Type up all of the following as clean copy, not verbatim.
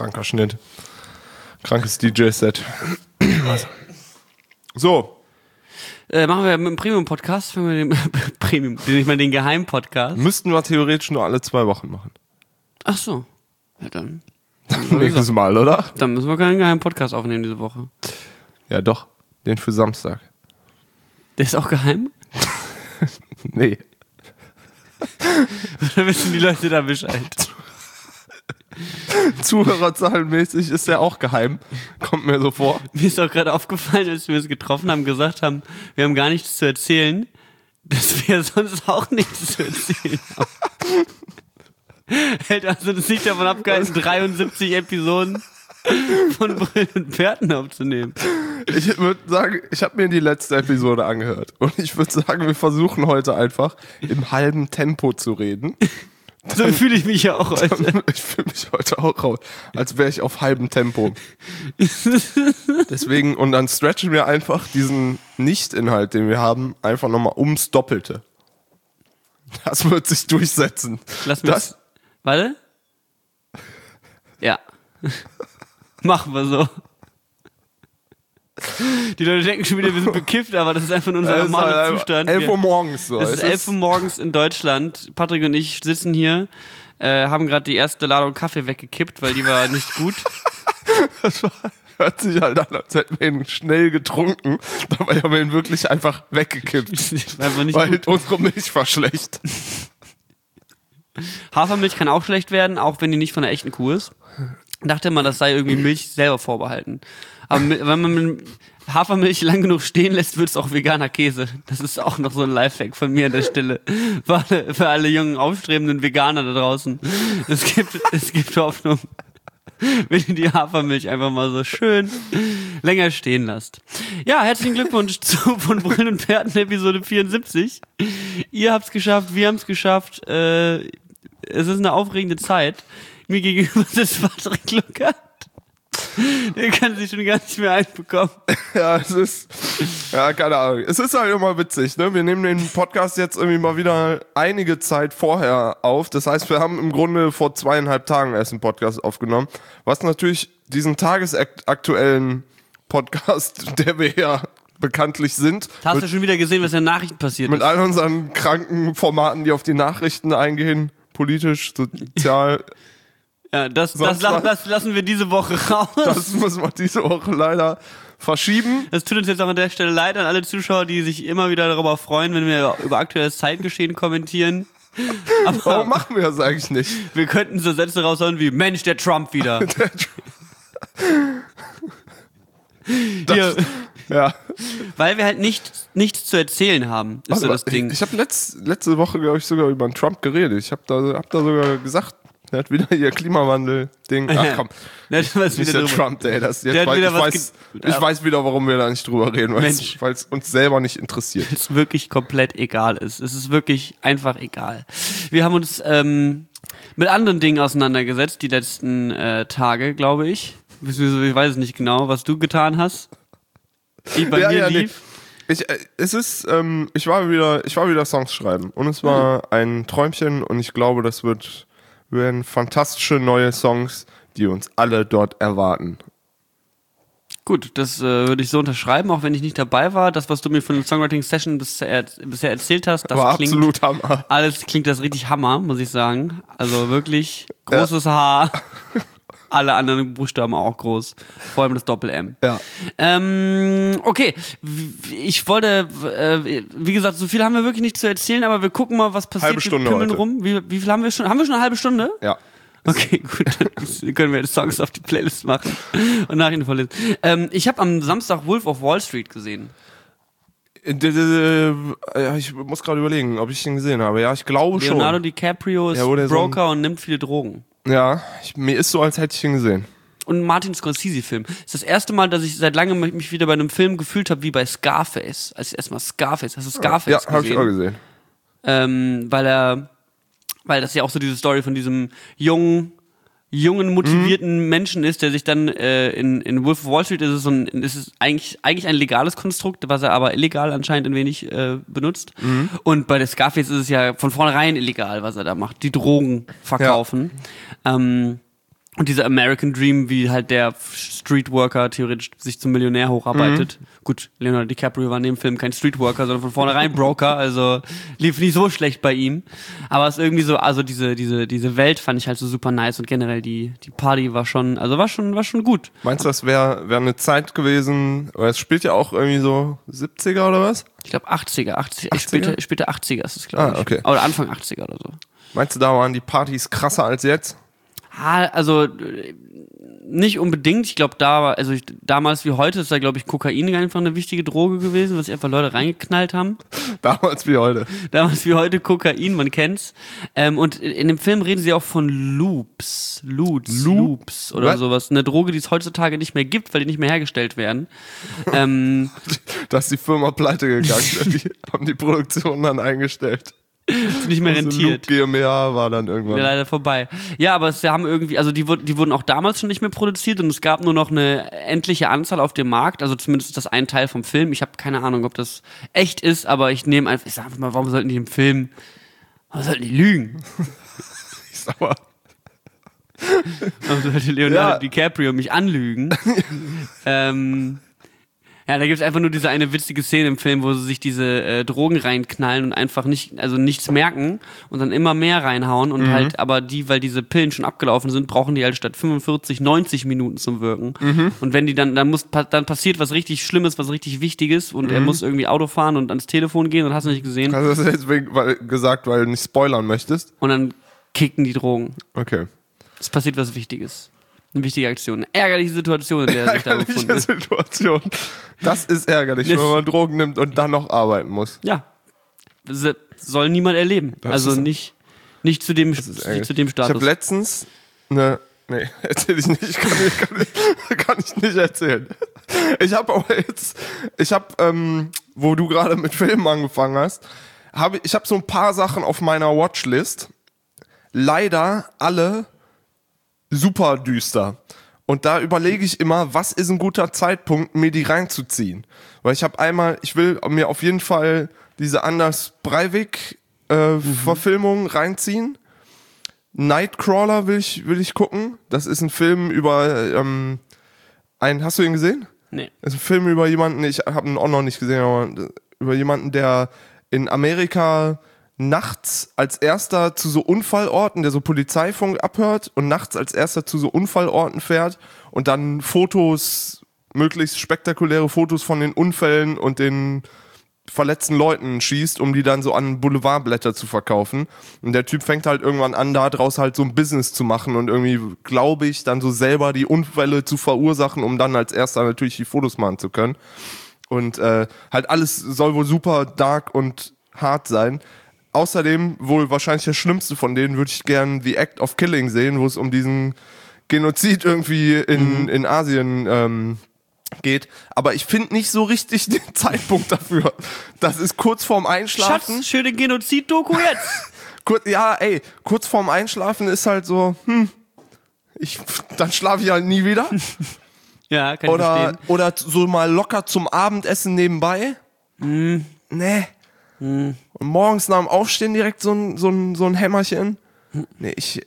Kranker Schnitt. Krankes DJ-Set. So. Machen wir mit dem Premium-Podcast, wenn wir den Geheim-Podcast. Müssten wir theoretisch nur alle 2 Wochen machen. Ach so. Ja, dann. Nächstes Mal, oder? Dann müssen wir keinen Geheim-Podcast aufnehmen diese Woche. Ja, doch. Den für Samstag. Der ist auch geheim? Nee. Oder wissen die Leute da Bescheid? Zuhörerzahlenmäßig ist der auch geheim. Kommt mir so vor. Mir ist auch gerade aufgefallen, als wir uns getroffen haben, gesagt haben, wir haben gar nichts zu erzählen, dass wir sonst auch nichts zu erzählen haben. Hält also das nicht davon abgehalten, 73 Episoden von Brillen und Bärten aufzunehmen. Ich würde sagen, ich habe mir die letzte Episode angehört. Und ich würde sagen, wir versuchen heute einfach im halben Tempo zu reden. So fühle ich mich ja auch heute. Ich fühle mich heute auch raus, als wäre ich auf halbem Tempo. Deswegen, und dann stretchen wir einfach diesen Nicht-Inhalt, den wir haben, einfach nochmal ums Doppelte. Das wird sich durchsetzen. Lass mich das. Warte. Ja. Machen wir so. Die Leute denken schon wieder, wir sind bekifft, aber das ist einfach unser normaler Zustand. 11 Uhr morgens so. Es ist 11 Uhr morgens in Deutschland. Patrick und ich sitzen hier, haben gerade die erste Ladung Kaffee weggekippt, weil die war nicht gut. Das hört sich halt an, als hätten wir ihn schnell getrunken. Dabei haben wir ihn wirklich einfach weggekippt. Einfach nicht weil gut. Unsere Milch war schlecht. Hafermilch kann auch schlecht werden, auch wenn die nicht von der echten Kuh ist. Dachte mal, das sei irgendwie Milch selber vorbehalten. Aber wenn man Hafermilch lang genug stehen lässt, wird es auch veganer Käse. Das ist auch noch so ein Lifehack von mir an der Stelle. Für alle jungen, aufstrebenden Veganer da draußen. Es gibt Hoffnung, wenn ihr die Hafermilch einfach mal so schön länger stehen lasst. Ja, herzlichen Glückwunsch zu von Brillen und Bärten Episode 74. Ihr habt's geschafft, wir haben's geschafft. Es ist eine aufregende Zeit. Mir gegenüber sitzt Patrick Luckert. Der kann sich schon gar nicht mehr einbekommen. Ja, keine Ahnung. Es ist halt immer witzig, ne? Wir nehmen den Podcast jetzt irgendwie mal wieder einige Zeit vorher auf. Das heißt, wir haben im Grunde vor 2,5 Tagen erst einen Podcast aufgenommen. Was natürlich diesen tagesaktuellen Podcast, der wir ja bekanntlich sind. Hast du schon wieder gesehen, was in den Nachrichten passiert ist? Mit all unseren kranken Formaten, die auf die Nachrichten eingehen. Politisch, sozial. Ja, das lassen wir diese Woche raus. Das müssen wir diese Woche leider verschieben. Das tut uns jetzt auch an der Stelle leid an alle Zuschauer, die sich immer wieder darüber freuen, wenn wir über aktuelles Zeitgeschehen kommentieren. Aber warum machen wir das eigentlich nicht? Wir könnten so Sätze raushauen wie, Mensch, der Trump wieder. Ja. Weil wir halt nichts zu erzählen haben, ist so das Ding. Ich habe letzte Woche, glaube ich, sogar über den Trump geredet. Ich habe da sogar gesagt, er hat wieder hier Klimawandel-Ding. Ach komm, nicht der Trump, Day. Ich weiß wieder, warum wir da nicht drüber reden, weil es uns selber nicht interessiert. Es wirklich komplett egal ist. Es ist wirklich einfach egal. Wir haben uns mit anderen Dingen auseinandergesetzt die letzten Tage, glaube ich. Ich weiß es nicht genau, was du getan hast. Wie bei mir lief. Ich war wieder Songs schreiben und es war ein Träumchen und ich glaube, das werden fantastische neue Songs, die uns alle dort erwarten. Gut, das würde ich so unterschreiben, auch wenn ich nicht dabei war. Das, was du mir von der Songwriting-Session bisher erzählt hast, das war klingt absolut Hammer. Alles klingt das richtig Hammer, muss ich sagen. Also wirklich großes H. Alle anderen Buchstaben auch groß. Vor allem das Doppel-M. Ja. Okay, ich wollte, wie gesagt, so viel haben wir wirklich nicht zu erzählen, aber wir gucken mal, was passiert. Halbe Stunde wir pimmeln heute. rum. Wie viel haben wir schon? Haben wir schon eine halbe Stunde? Ja. Okay, gut, dann können wir jetzt Songs auf die Playlist machen und nachher vorlesen. Ich habe am Samstag Wolf of Wall Street gesehen. Ich muss gerade überlegen, ob ich ihn gesehen habe. Ja, ich glaube schon. Leonardo DiCaprio ist Broker und nimmt viele Drogen. Ja, mir ist so, als hätte ich ihn gesehen. Und Martin Scorsese-Film. Das ist das erste Mal, dass ich seit langem mich wieder bei einem Film gefühlt habe wie bei Scarface. Als ich erstmal Scarface, hast du Scarface gesehen? Ja, habe ich auch gesehen. Weil das ja auch so diese Story von diesem jungen, motivierten Menschen ist, der sich dann in Wolf of Wall Street ist es eigentlich ein legales Konstrukt, was er aber illegal anscheinend ein wenig benutzt. Und bei der Scarface ist es ja von vornherein illegal, was er da macht. Die Drogen verkaufen. Ja. Und dieser American Dream, wie halt der Streetworker theoretisch sich zum Millionär hocharbeitet. Gut, Leonardo DiCaprio war in dem Film kein Streetworker, sondern von vornherein Broker, also lief nicht so schlecht bei ihm. Aber es ist irgendwie so, also diese Welt fand ich halt so super nice und generell die Party war schon gut. Meinst du, das wäre eine Zeit gewesen, oder es spielt ja auch irgendwie so 70er oder was? Ich glaube 80er. 80er? Später 80er ist es, glaube ich. Okay. Oder Anfang 80er oder so. Meinst du, da waren die Partys krasser als jetzt? Also nicht unbedingt. Ich glaube, damals wie heute ist da, glaube ich, Kokain einfach eine wichtige Droge gewesen, was sich einfach Leute reingeknallt haben. Damals wie heute. Damals wie heute Kokain, man kennt's. Und in dem Film reden sie auch von Loops oder What? sowas. Eine Droge, die es heutzutage nicht mehr gibt, weil die nicht mehr hergestellt werden. Da ist die Firma pleite gegangen. Die haben die Produktion dann eingestellt. Ist nicht mehr rentiert. Loop GmbH war dann irgendwann. Ja, leider vorbei. Ja, aber sie haben irgendwie, also die wurden auch damals schon nicht mehr produziert und es gab nur noch eine endliche Anzahl auf dem Markt, also zumindest ist das ein Teil vom Film. Ich habe keine Ahnung, ob das echt ist, aber ich sag einfach mal, warum sollten die lügen? Ich sag mal. Warum sollte Leonardo DiCaprio mich anlügen? Ja, da gibt's einfach nur diese eine witzige Szene im Film, wo sie sich diese Drogen reinknallen und einfach nichts merken und dann immer mehr reinhauen und halt, aber weil diese Pillen schon abgelaufen sind, brauchen die halt statt 45, 90 Minuten zum Wirken. Und wenn die dann passiert was richtig Schlimmes, was richtig Wichtiges und er muss irgendwie Auto fahren und ans Telefon gehen und hast du nicht gesehen. Hast du das deswegen gesagt, weil du nicht spoilern möchtest? Und dann kicken die Drogen. Okay. Es passiert was Wichtiges. Eine wichtige Aktion. Eine ärgerliche Situation, in der er sich da befunden Ärgerliche ist. Situation. Das ist ärgerlich, wenn man Drogen nimmt und dann noch arbeiten muss. Ja. Soll niemand erleben. Nicht zu dem Status. Ich habe letztens erzähl ich nicht. Kann ich nicht erzählen. Ich habe wo du gerade mit Filmen angefangen hast, ich habe so ein paar Sachen auf meiner Watchlist. Leider alle super düster. Und da überlege ich immer, was ist ein guter Zeitpunkt, mir die reinzuziehen. Weil ich will mir auf jeden Fall diese Anders Breivik Verfilmung reinziehen. Nightcrawler will ich gucken. Das ist ein Film über hast du ihn gesehen? Nee. Das ist ein Film über jemanden, ich habe ihn auch noch nicht gesehen, aber über jemanden, der in Amerika nachts als erster zu so Unfallorten, der so Polizeifunk abhört und nachts als erster zu so Unfallorten fährt und dann möglichst spektakuläre Fotos von den Unfällen und den verletzten Leuten schießt, um die dann so an Boulevardblätter zu verkaufen. Und der Typ fängt halt irgendwann an, da draus halt so ein Business zu machen und irgendwie, glaube ich, dann so selber die Unfälle zu verursachen, um dann als erster natürlich die Fotos machen zu können. Und halt alles soll wohl super dark und hart sein. Außerdem, wohl wahrscheinlich der schlimmste von denen, würde ich gern The Act of Killing sehen, wo es um diesen Genozid irgendwie in Asien geht. Aber ich finde nicht so richtig den Zeitpunkt dafür. Das ist kurz vorm Einschlafen. Schatz, schöne Genozid-Doku jetzt. Kurz vorm Einschlafen ist halt so, dann schlafe ich halt nie wieder. Ja, kann ich verstehen. Oder so mal locker zum Abendessen nebenbei. Nee. Und morgens nach dem Aufstehen direkt so ein Hämmerchen. Nee, ich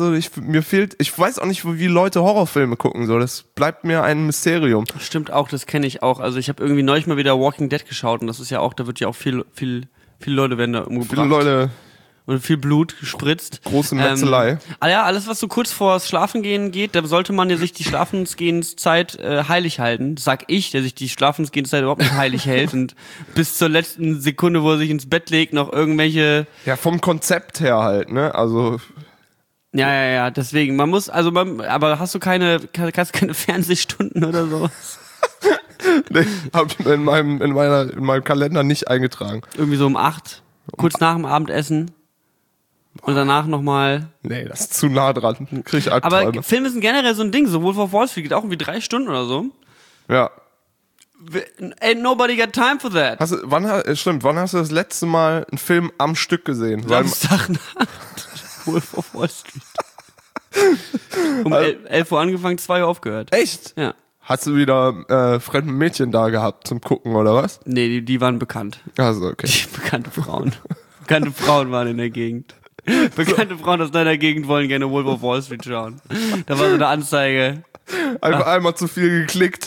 weiß auch nicht, wie Leute Horrorfilme gucken, so. Das bleibt mir ein Mysterium. Stimmt auch, das kenne ich auch. Also ich habe irgendwie neulich mal wieder Walking Dead geschaut und das ist ja auch, da wird ja auch viele Leute werden da umgebracht. Viele Leute. Und viel Blut gespritzt. Große Metzelei. Alles, was so kurz vor Schlafengehen geht, da sollte man ja sich die Schlafensgehenszeit heilig halten. Das sag ich, der sich die Schlafensgehenszeit überhaupt nicht heilig hält und bis zur letzten Sekunde, wo er sich ins Bett legt, noch irgendwelche... Ja, vom Konzept her halt, ne? Also... Ja, deswegen, aber hast du keine Fernsehstunden oder sowas? Nee, hab ich in meinem Kalender nicht eingetragen. Irgendwie so um 8, kurz nach dem Abendessen. Und danach nochmal. Nee, das ist zu nah dran. Krieg ich Albträume. Aber Filme sind generell so ein Ding, so Wolf of Wall Street geht auch irgendwie 3 Stunden oder so. Ja. Ain't nobody got time for that. Wann hast du das letzte Mal einen Film am Stück gesehen? Samstagnacht. Wolf of Wall Street. Um 11 Uhr angefangen, 2 Uhr aufgehört. Echt? Ja. Hast du wieder fremde Mädchen da gehabt zum Gucken, oder was? Nee, die waren bekannt. Also, okay. Die bekannte Frauen. Bekannte Frauen waren in der Gegend. Bekannte Frauen aus deiner Gegend wollen gerne Wolf of Wall Street schauen. Da war so eine Anzeige. Einfach einmal zu viel geklickt.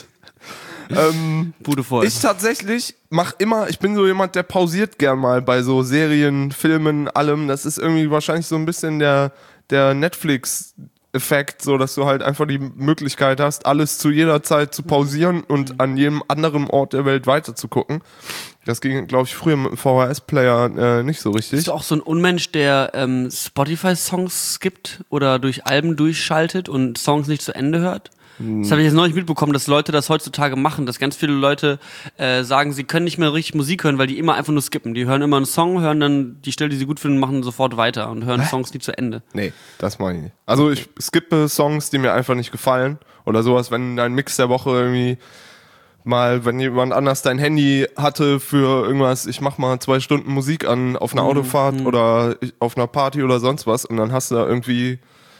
Bude voll. Ich tatsächlich ich bin so jemand, der pausiert gern mal bei so Serien, Filmen, allem. Das ist irgendwie wahrscheinlich so ein bisschen der Netflix-Effekt, so dass du halt einfach die Möglichkeit hast, alles zu jeder Zeit zu pausieren und an jedem anderen Ort der Welt weiter zu gucken. Das ging, glaube ich, früher mit dem VHS-Player nicht so richtig. Bist du auch so ein Unmensch, der Spotify-Songs skippt oder durch Alben durchschaltet und Songs nicht zu Ende hört? Das habe ich jetzt neulich mitbekommen, dass Leute das heutzutage machen, dass ganz viele Leute sagen, sie können nicht mehr richtig Musik hören, weil die immer einfach nur skippen. Die hören immer einen Song, hören dann die Stelle, die sie gut finden, machen sofort weiter und hören Songs nie zu Ende. Nee, das meine ich nicht. Also ich skippe Songs, die mir einfach nicht gefallen oder sowas, wenn dein Mix der Woche irgendwie mal, wenn jemand anders dein Handy hatte für irgendwas, ich mach mal 2 Stunden Musik an auf einer Autofahrt oder auf einer Party oder sonst was und dann hast du da irgendwie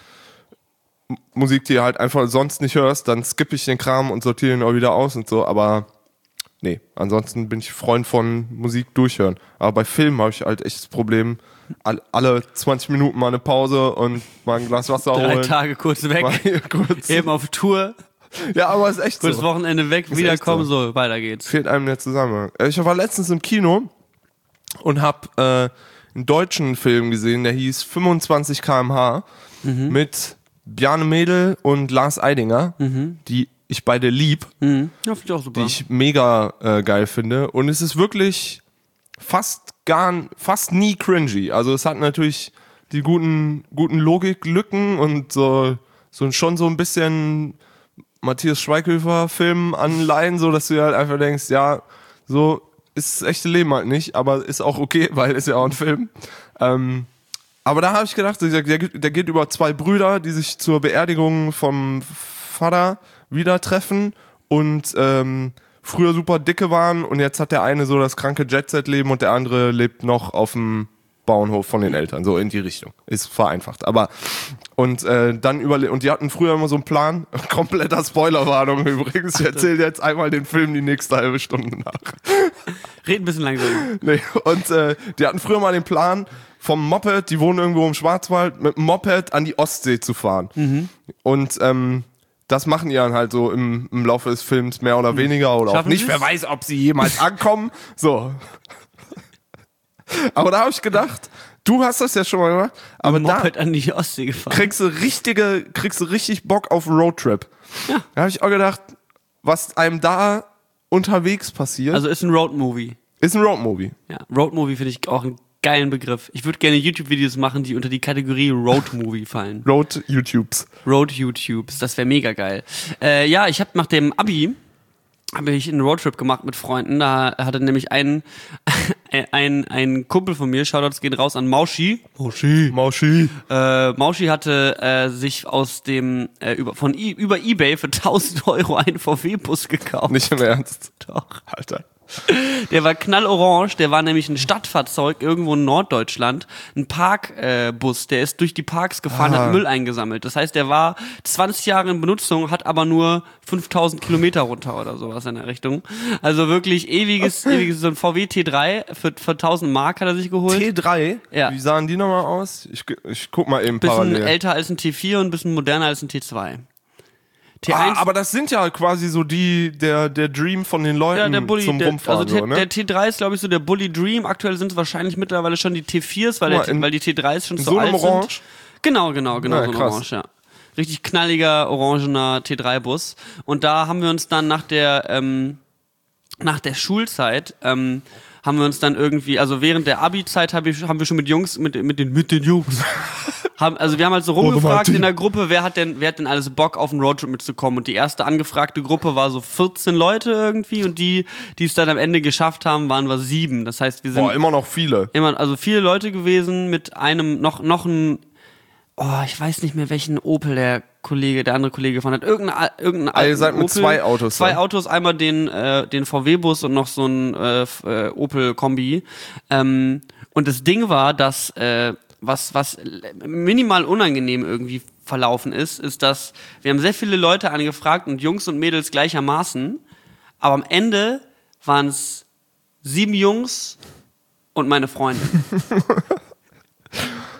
Musik, die du halt einfach sonst nicht hörst, dann skippe ich den Kram und sortiere ihn auch wieder aus und so, aber nee, ansonsten bin ich Freund von Musik durchhören. Aber bei Filmen habe ich halt echt das Problem, alle 20 Minuten mal eine Pause und mal ein Glas Wasser holen. 3 Tage kurz weg, eben auf Tour, Ja, aber ist echt kurz so. Wochenende weg, Ist wiederkommen, echt so, weiter geht's. Fehlt einem der Zusammenhang. Ich war letztens im Kino und habe einen deutschen Film gesehen, der hieß 25 km/h mit Bjarne Mädel und Lars Eidinger, die ich beide lieb, Ja, finde ich auch super. die ich mega geil finde. Und es ist wirklich fast nie cringy. Also es hat natürlich die guten Logiklücken und so schon so ein bisschen Matthias Schweighöfer-Film-Anleihen, so dass du dir halt einfach denkst, ja, so ist das echte Leben halt nicht, aber ist auch okay, weil ist ja auch ein Film. Aber da habe ich gedacht, der geht über 2 Brüder, die sich zur Beerdigung vom Vater wieder treffen und früher super dicke waren und jetzt hat der eine so das kranke Jet-Set-Leben und der andere lebt noch auf dem Bauernhof von den Eltern, so in die Richtung. Ist vereinfacht. Aber und und die hatten früher immer so einen Plan, kompletter Spoilerwarnung übrigens, ich erzähle jetzt einmal den Film die nächste halbe Stunde nach. Red ein bisschen langsamer. Nee, und die hatten früher mal den Plan, vom Moped, die wohnen irgendwo im Schwarzwald, mit dem Moped an die Ostsee zu fahren. Und das machen die dann halt so im Laufe des Films mehr oder weniger oder Schaffen auch nicht. sie's? Wer weiß, ob sie jemals ankommen. So. Aber da habe ich gedacht, du hast das ja schon mal gemacht, aber da Moped an die Ostsee gefahren. kriegst du richtig Bock auf einen Roadtrip. Ja. Da habe ich auch gedacht, was einem da unterwegs passiert, Also ist ein Roadmovie. ist ein Roadmovie. Ja, Roadmovie finde ich auch einen geilen Begriff. Ich würde gerne YouTube-Videos machen, die unter die Kategorie Roadmovie fallen. Road-YouTubes. Road-YouTubes, das wäre mega geil. Ja, ich habe nach dem Abi einen Roadtrip gemacht mit Freunden. Da hatte nämlich ein Kumpel von mir, Shoutouts gehen raus an Mauschi. Mauschi hatte sich aus dem über eBay für 1.000 Euro einen VW-Bus gekauft. Nicht im Ernst. Doch. Alter. Der war knallorange, der war nämlich ein Stadtfahrzeug irgendwo in Norddeutschland, ein Parkbus, der ist durch die Parks gefahren, hat Müll eingesammelt. Das heißt, der war 20 Jahre in Benutzung, hat aber nur 5.000 Kilometer runter oder sowas in der Richtung. Also wirklich ewiges, so ein VW T3 für 1.000 Mark hat er sich geholt. T3? Ja. Wie sahen die nochmal aus? Ich guck mal eben Bisschen parallel. älter als ein T4 und ein bisschen moderner als ein T2. T1, Aber das sind ja quasi so der Dream von den Leuten ja, der Bulli, zum Rumfahren. also so, ne? der T3 ist, glaube ich, so der Bully Dream. Aktuell sind es wahrscheinlich mittlerweile schon die T4s, weil die T3s schon in so so einem alt Orange? sind. Genau, Ja, so ein krass. Orange, ja. Richtig knalliger, orangener T3-Bus. Und da haben wir uns dann nach der Schulzeit, haben wir uns dann irgendwie, also während der Abi-Zeit haben wir schon mit Jungs, mit den Jungs, wir haben halt so rumgefragt in der Gruppe, wer hat denn alles Bock auf einen Roadtrip mitzukommen, und die erste angefragte Gruppe war so 14 Leute irgendwie, und die es dann am Ende geschafft haben, waren wir 7. Das heißt, wir sind immer noch viele. also viele Leute gewesen mit einem, noch ein, ich weiß nicht mehr, welchen Opel der andere Kollege gefahren hat. Irgendein Ihr alten seid mit Opel. 2 Autos. 2 ne? Autos, einmal den VW-Bus und noch so ein Opel-Kombi. Und das Ding war, dass was minimal unangenehm irgendwie verlaufen ist, dass wir haben sehr viele Leute angefragt und Jungs und Mädels gleichermaßen, aber am Ende waren es 7 Jungs und meine Freundin.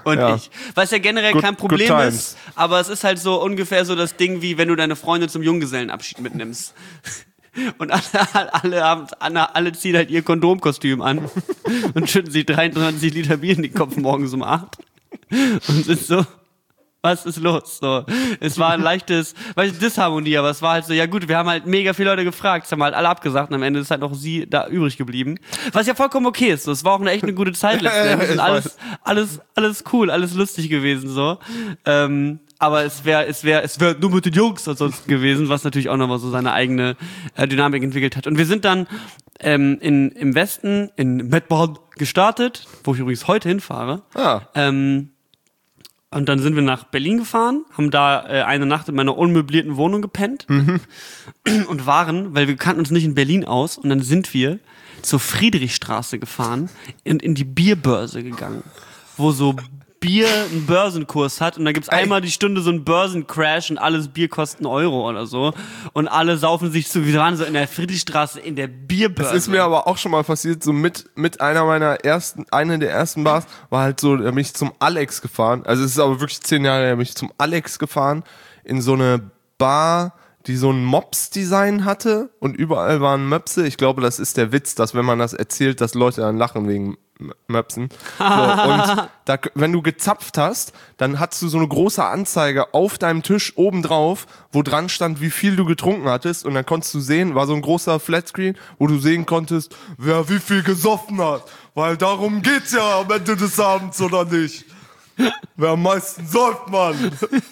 und Ja. ich. Was ja generell Good- kein Problem good ist, times. aber es ist halt so ungefähr so das Ding, wie wenn du deine Freundin zum Junggesellenabschied mitnimmst. Und alle ziehen halt ihr Kondomkostüm an und schütten sich 23 Liter Bier in den Kopf morgens um 8 und sind so, was ist los? So, es war ein leichtes Disharmonie, aber es war halt so, ja gut, wir haben halt mega viele Leute gefragt, es haben halt alle abgesagt und am Ende ist halt noch sie da übrig geblieben. Was ja vollkommen okay ist, so. Es war auch echt eine gute Zeit letzten Endes. Ich weiß. Alles cool, alles lustig gewesen, so. Aber es wäre nur mit den Jungs ansonsten gewesen, was natürlich auch nochmal so seine eigene Dynamik entwickelt hat. Und wir sind dann im Westen, in Mettmann gestartet, wo ich übrigens heute hinfahre. Ah. Und dann sind wir nach Berlin gefahren, haben da eine Nacht in meiner unmöblierten Wohnung gepennt und waren, weil wir kannten uns nicht in Berlin aus, und dann sind wir zur Friedrichstraße gefahren und in die Bierbörse gegangen, wo so Bier einen Börsenkurs hat und da gibt's einmal die Stunde so einen Börsencrash und alles Bier kostet €1 oder so und alle saufen sich zu. Wir waren so in der Friedrichstraße in der Bierbörse. Das ist mir aber auch schon mal passiert, so mit einer der ersten Bars, war halt so, da bin ich zum Alex gefahren, also es ist aber wirklich 10 Jahre her, bin ich zum Alex gefahren, in so eine Bar, die so ein Mops-Design hatte und überall waren Möpse. Ich glaube, das ist der Witz, dass wenn man das erzählt, dass Leute dann lachen wegen Möpsen. So, und da, wenn du gezapft hast, dann hattest du so eine große Anzeige auf deinem Tisch oben drauf, wo dran stand, wie viel du getrunken hattest, und dann konntest du sehen, war so ein großer Flatscreen, wo du sehen konntest, wer wie viel gesoffen hat. Weil darum geht's ja am Ende des Abends, oder nicht? Wer am meisten säuft, Mann.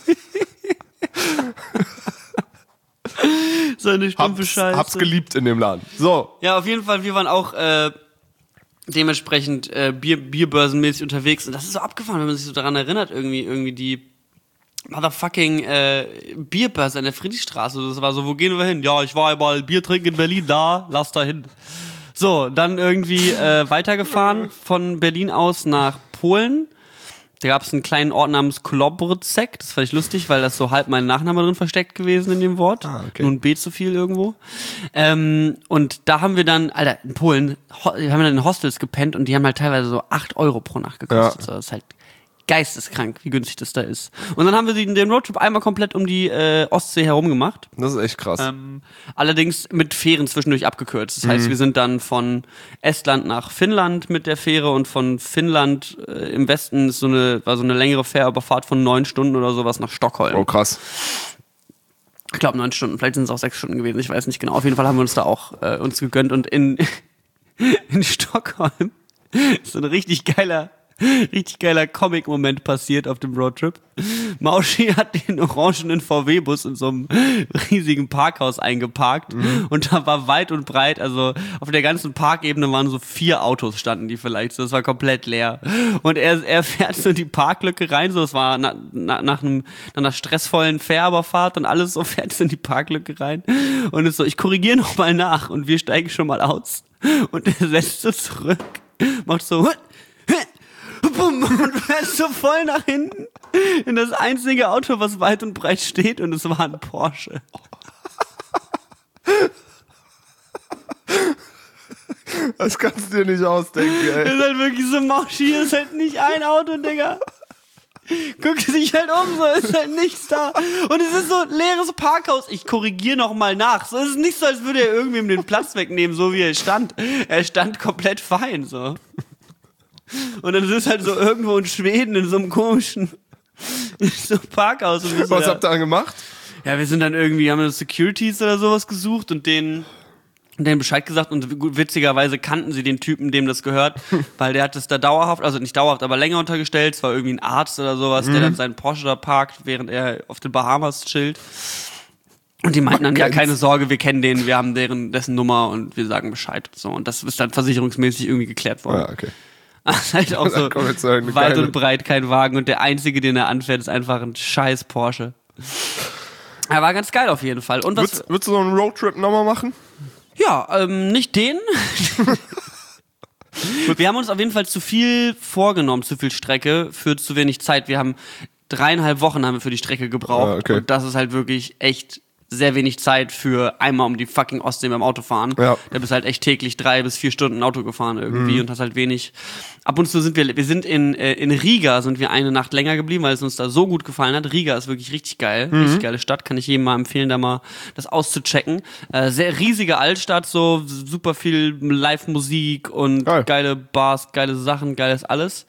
So eine stumpfe Scheiße. Hab's geliebt in dem Laden. So. Ja, auf jeden Fall, wir waren auch dementsprechend bierbörsenmäßig unterwegs. Und das ist so abgefahren, wenn man sich so daran erinnert, irgendwie die motherfucking Bierbörse an der Friedrichstraße. Das war so, wo gehen wir hin? Ja, ich war einmal Bier trinken in Berlin, da, lass da hin. So, dann irgendwie weitergefahren von Berlin aus nach Polen. Da gab es einen kleinen Ort namens Kolobrzeg. Das fand ich lustig, weil das so halb mein Nachname drin versteckt gewesen in dem Wort. Ah, okay. Nur ein B zu viel irgendwo. Und da haben wir dann, Alter, in Polen, wir haben dann in Hostels gepennt und die haben halt teilweise so 8 € pro Nacht gekostet. Ja. So, das ist halt geisteskrank, wie günstig das da ist. Und dann haben wir den Roadtrip einmal komplett um die Ostsee herum gemacht. Das ist echt krass. Allerdings mit Fähren zwischendurch abgekürzt. Das heißt, wir sind dann von Estland nach Finnland mit der Fähre und von Finnland im Westen war so eine längere Fährüberfahrt von 9 Stunden oder sowas nach Stockholm. Oh, krass. Ich glaube 9 Stunden, vielleicht sind es auch 6 Stunden gewesen, ich weiß nicht genau. Auf jeden Fall haben wir uns da auch uns gegönnt und in Stockholm ist so ein richtig geiler Comic-Moment passiert auf dem Roadtrip. Mauschi hat den orangenen VW-Bus in so einem riesigen Parkhaus eingeparkt und da war weit und breit, also auf der ganzen Parkebene waren so 4 Autos standen die vielleicht, das war komplett leer. Und er fährt so in die Parklücke rein, so es war nach einer stressvollen Fährüberfahrt und alles so, fährt so in die Parklücke rein und ist so, ich korrigiere nochmal nach und wir steigen schon mal aus und er setzt so zurück, macht so und fährt so voll nach hinten in das einzige Auto, was weit und breit steht, und es war ein Porsche. Das kannst du dir nicht ausdenken, ey. Das ist halt wirklich so, Mauschi, ist halt nicht ein Auto, Digga. Guck sich halt um, so ist halt nichts da. Und es ist so ein leeres Parkhaus. Ich korrigiere nochmal nach. So, es ist nicht so, als würde er irgendwem den Platz wegnehmen, so wie er stand. Er stand komplett fein, so. Und dann ist es halt so irgendwo in Schweden in so einem komischen so Parkhaus. Und wir so, Was habt ihr dann gemacht? ja, wir sind dann irgendwie, haben wir Securities oder sowas gesucht und denen Bescheid gesagt und witzigerweise kannten sie den Typen, dem das gehört, weil der hat das da dauerhaft, also nicht dauerhaft, aber länger untergestellt. Es war irgendwie ein Arzt oder sowas, der dann seinen Porsche da parkt, während er auf den Bahamas chillt. Und die meinten dann, ja, keine Sorge, wir kennen den, wir haben dessen Nummer und wir sagen Bescheid. So, und das ist dann versicherungsmäßig irgendwie geklärt worden. Ja, okay. Halt auch so kommt jetzt eine weit geile- und breit kein Wagen und der einzige, den er anfährt, ist einfach ein scheiß Porsche. Er war ganz geil auf jeden Fall. Und was? Würdest du so einen Roadtrip nochmal machen? Ja, nicht den. Wir haben uns auf jeden Fall zu viel vorgenommen, zu viel Strecke für zu wenig Zeit. Wir haben 3,5 Wochen haben wir für die Strecke gebraucht. Ah, okay. Und das ist halt wirklich echt sehr wenig Zeit für einmal um die fucking Ostsee beim Auto fahren. Ja. Da bist halt echt täglich 3 bis 4 Stunden Auto gefahren irgendwie und hast halt wenig. Ab und zu sind wir sind in Riga sind wir eine Nacht länger geblieben, weil es uns da so gut gefallen hat. Riga ist wirklich richtig geil, richtig geile Stadt, kann ich jedem mal empfehlen, da mal das auszuchecken. Sehr riesige Altstadt, so super viel Live-Musik und geile Bars, geile Sachen, geiles alles.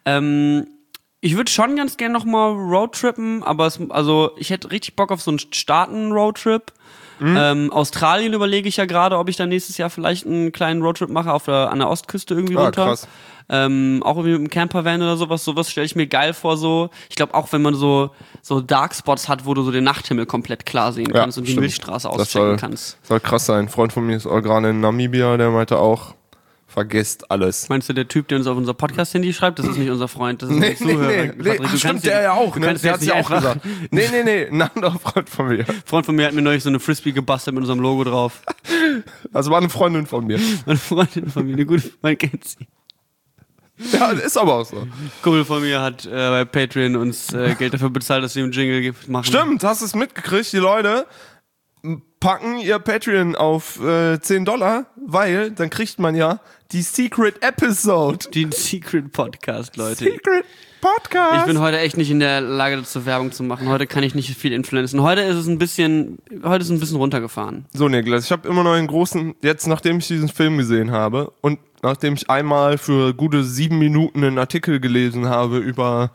Ich würde schon ganz gerne nochmal Roadtrippen, aber ich hätte richtig Bock auf so einen Staaten-Roadtrip. Australien überlege ich ja gerade, ob ich dann nächstes Jahr vielleicht einen kleinen Roadtrip mache an der Ostküste irgendwie runter. Krass. Auch irgendwie mit einem Campervan oder sowas stelle ich mir geil vor so. Ich glaube auch, wenn man so Darkspots hat, wo du so den Nachthimmel komplett klar sehen kannst und die Milchstraße auschecken kannst. Das soll krass sein. Ein Freund von mir ist auch gerade in Namibia, der meinte auch, vergesst alles. Meinst du, der Typ, der uns auf unser Podcast-Handy schreibt, das ist nicht unser Freund, das ist ein Zuhörer. Nee, stimmt, der ja auch, ne? Der hat's ja auch gesagt. Nee, ein anderer Freund von mir. Ein Freund von mir hat mir neulich so eine Frisbee gebastelt mit unserem Logo drauf. Das war eine Freundin von mir. Eine Freundin von mir, eine gute, man kennt sie. Ja, ist aber auch so. Kumpel von mir hat bei Patreon uns Geld dafür bezahlt, dass wir einen Jingle machen. Stimmt, hast du es mitgekriegt? Die Leute packen ihr Patreon auf $10, weil dann kriegt man ja die Secret Episode. Den Secret Podcast, Leute. Secret Podcast. Ich bin heute echt nicht in der Lage dazu, Werbung zu machen. Heute kann ich nicht viel influenzen. Heute ist ein bisschen runtergefahren. So, Niklas, ich habe immer noch einen großen, jetzt nachdem ich diesen Film gesehen habe und nachdem ich einmal für gute 7 Minuten einen Artikel gelesen habe über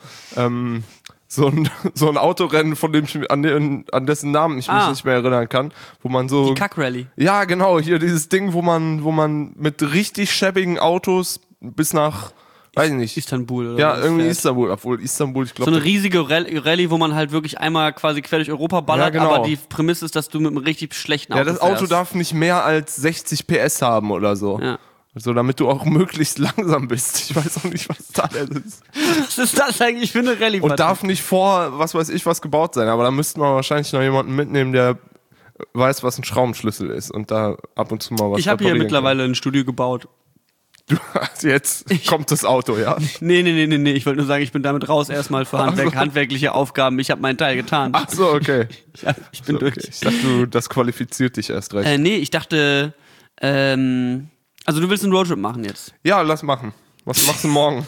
so ein Autorennen, von dem ich an dessen Namen ich mich nicht mehr erinnern kann, wo man so... Die Kack-Rally. Ja, genau, hier dieses Ding, wo man mit richtig schäbigen Autos bis nach, weiß ich nicht. Istanbul oder ja, was irgendwie fährt. Istanbul, obwohl Istanbul, ich glaube... So eine riesige Rallye, wo man halt wirklich einmal quasi quer durch Europa ballert, Ja, genau. aber die Prämisse ist, dass du mit einem richtig schlechten Auto Ja, das Auto fährst. darf nicht mehr als 60 PS haben oder so. Ja. So, damit du auch möglichst langsam bist. Ich weiß auch nicht, was da ist. Was ist das eigentlich für eine Rallye? Und darf nicht vor, was weiß ich, was gebaut sein. Aber da müssten wir wahrscheinlich noch jemanden mitnehmen, der weiß, was ein Schraubenschlüssel ist und da ab und zu mal was Ich habe hier reparieren mittlerweile ein Studio gebaut. kann. Jetzt kommt das Auto, ja? Nee. Ich wollte nur sagen, ich bin damit raus erstmal für handwerkliche Aufgaben. Ich habe meinen Teil getan. Ach so, okay. Ich bin durch. Ich dachte, das qualifiziert dich erst recht. Nee, ich dachte, also du willst einen Roadtrip machen jetzt? Ja, lass machen. Was machst du morgen?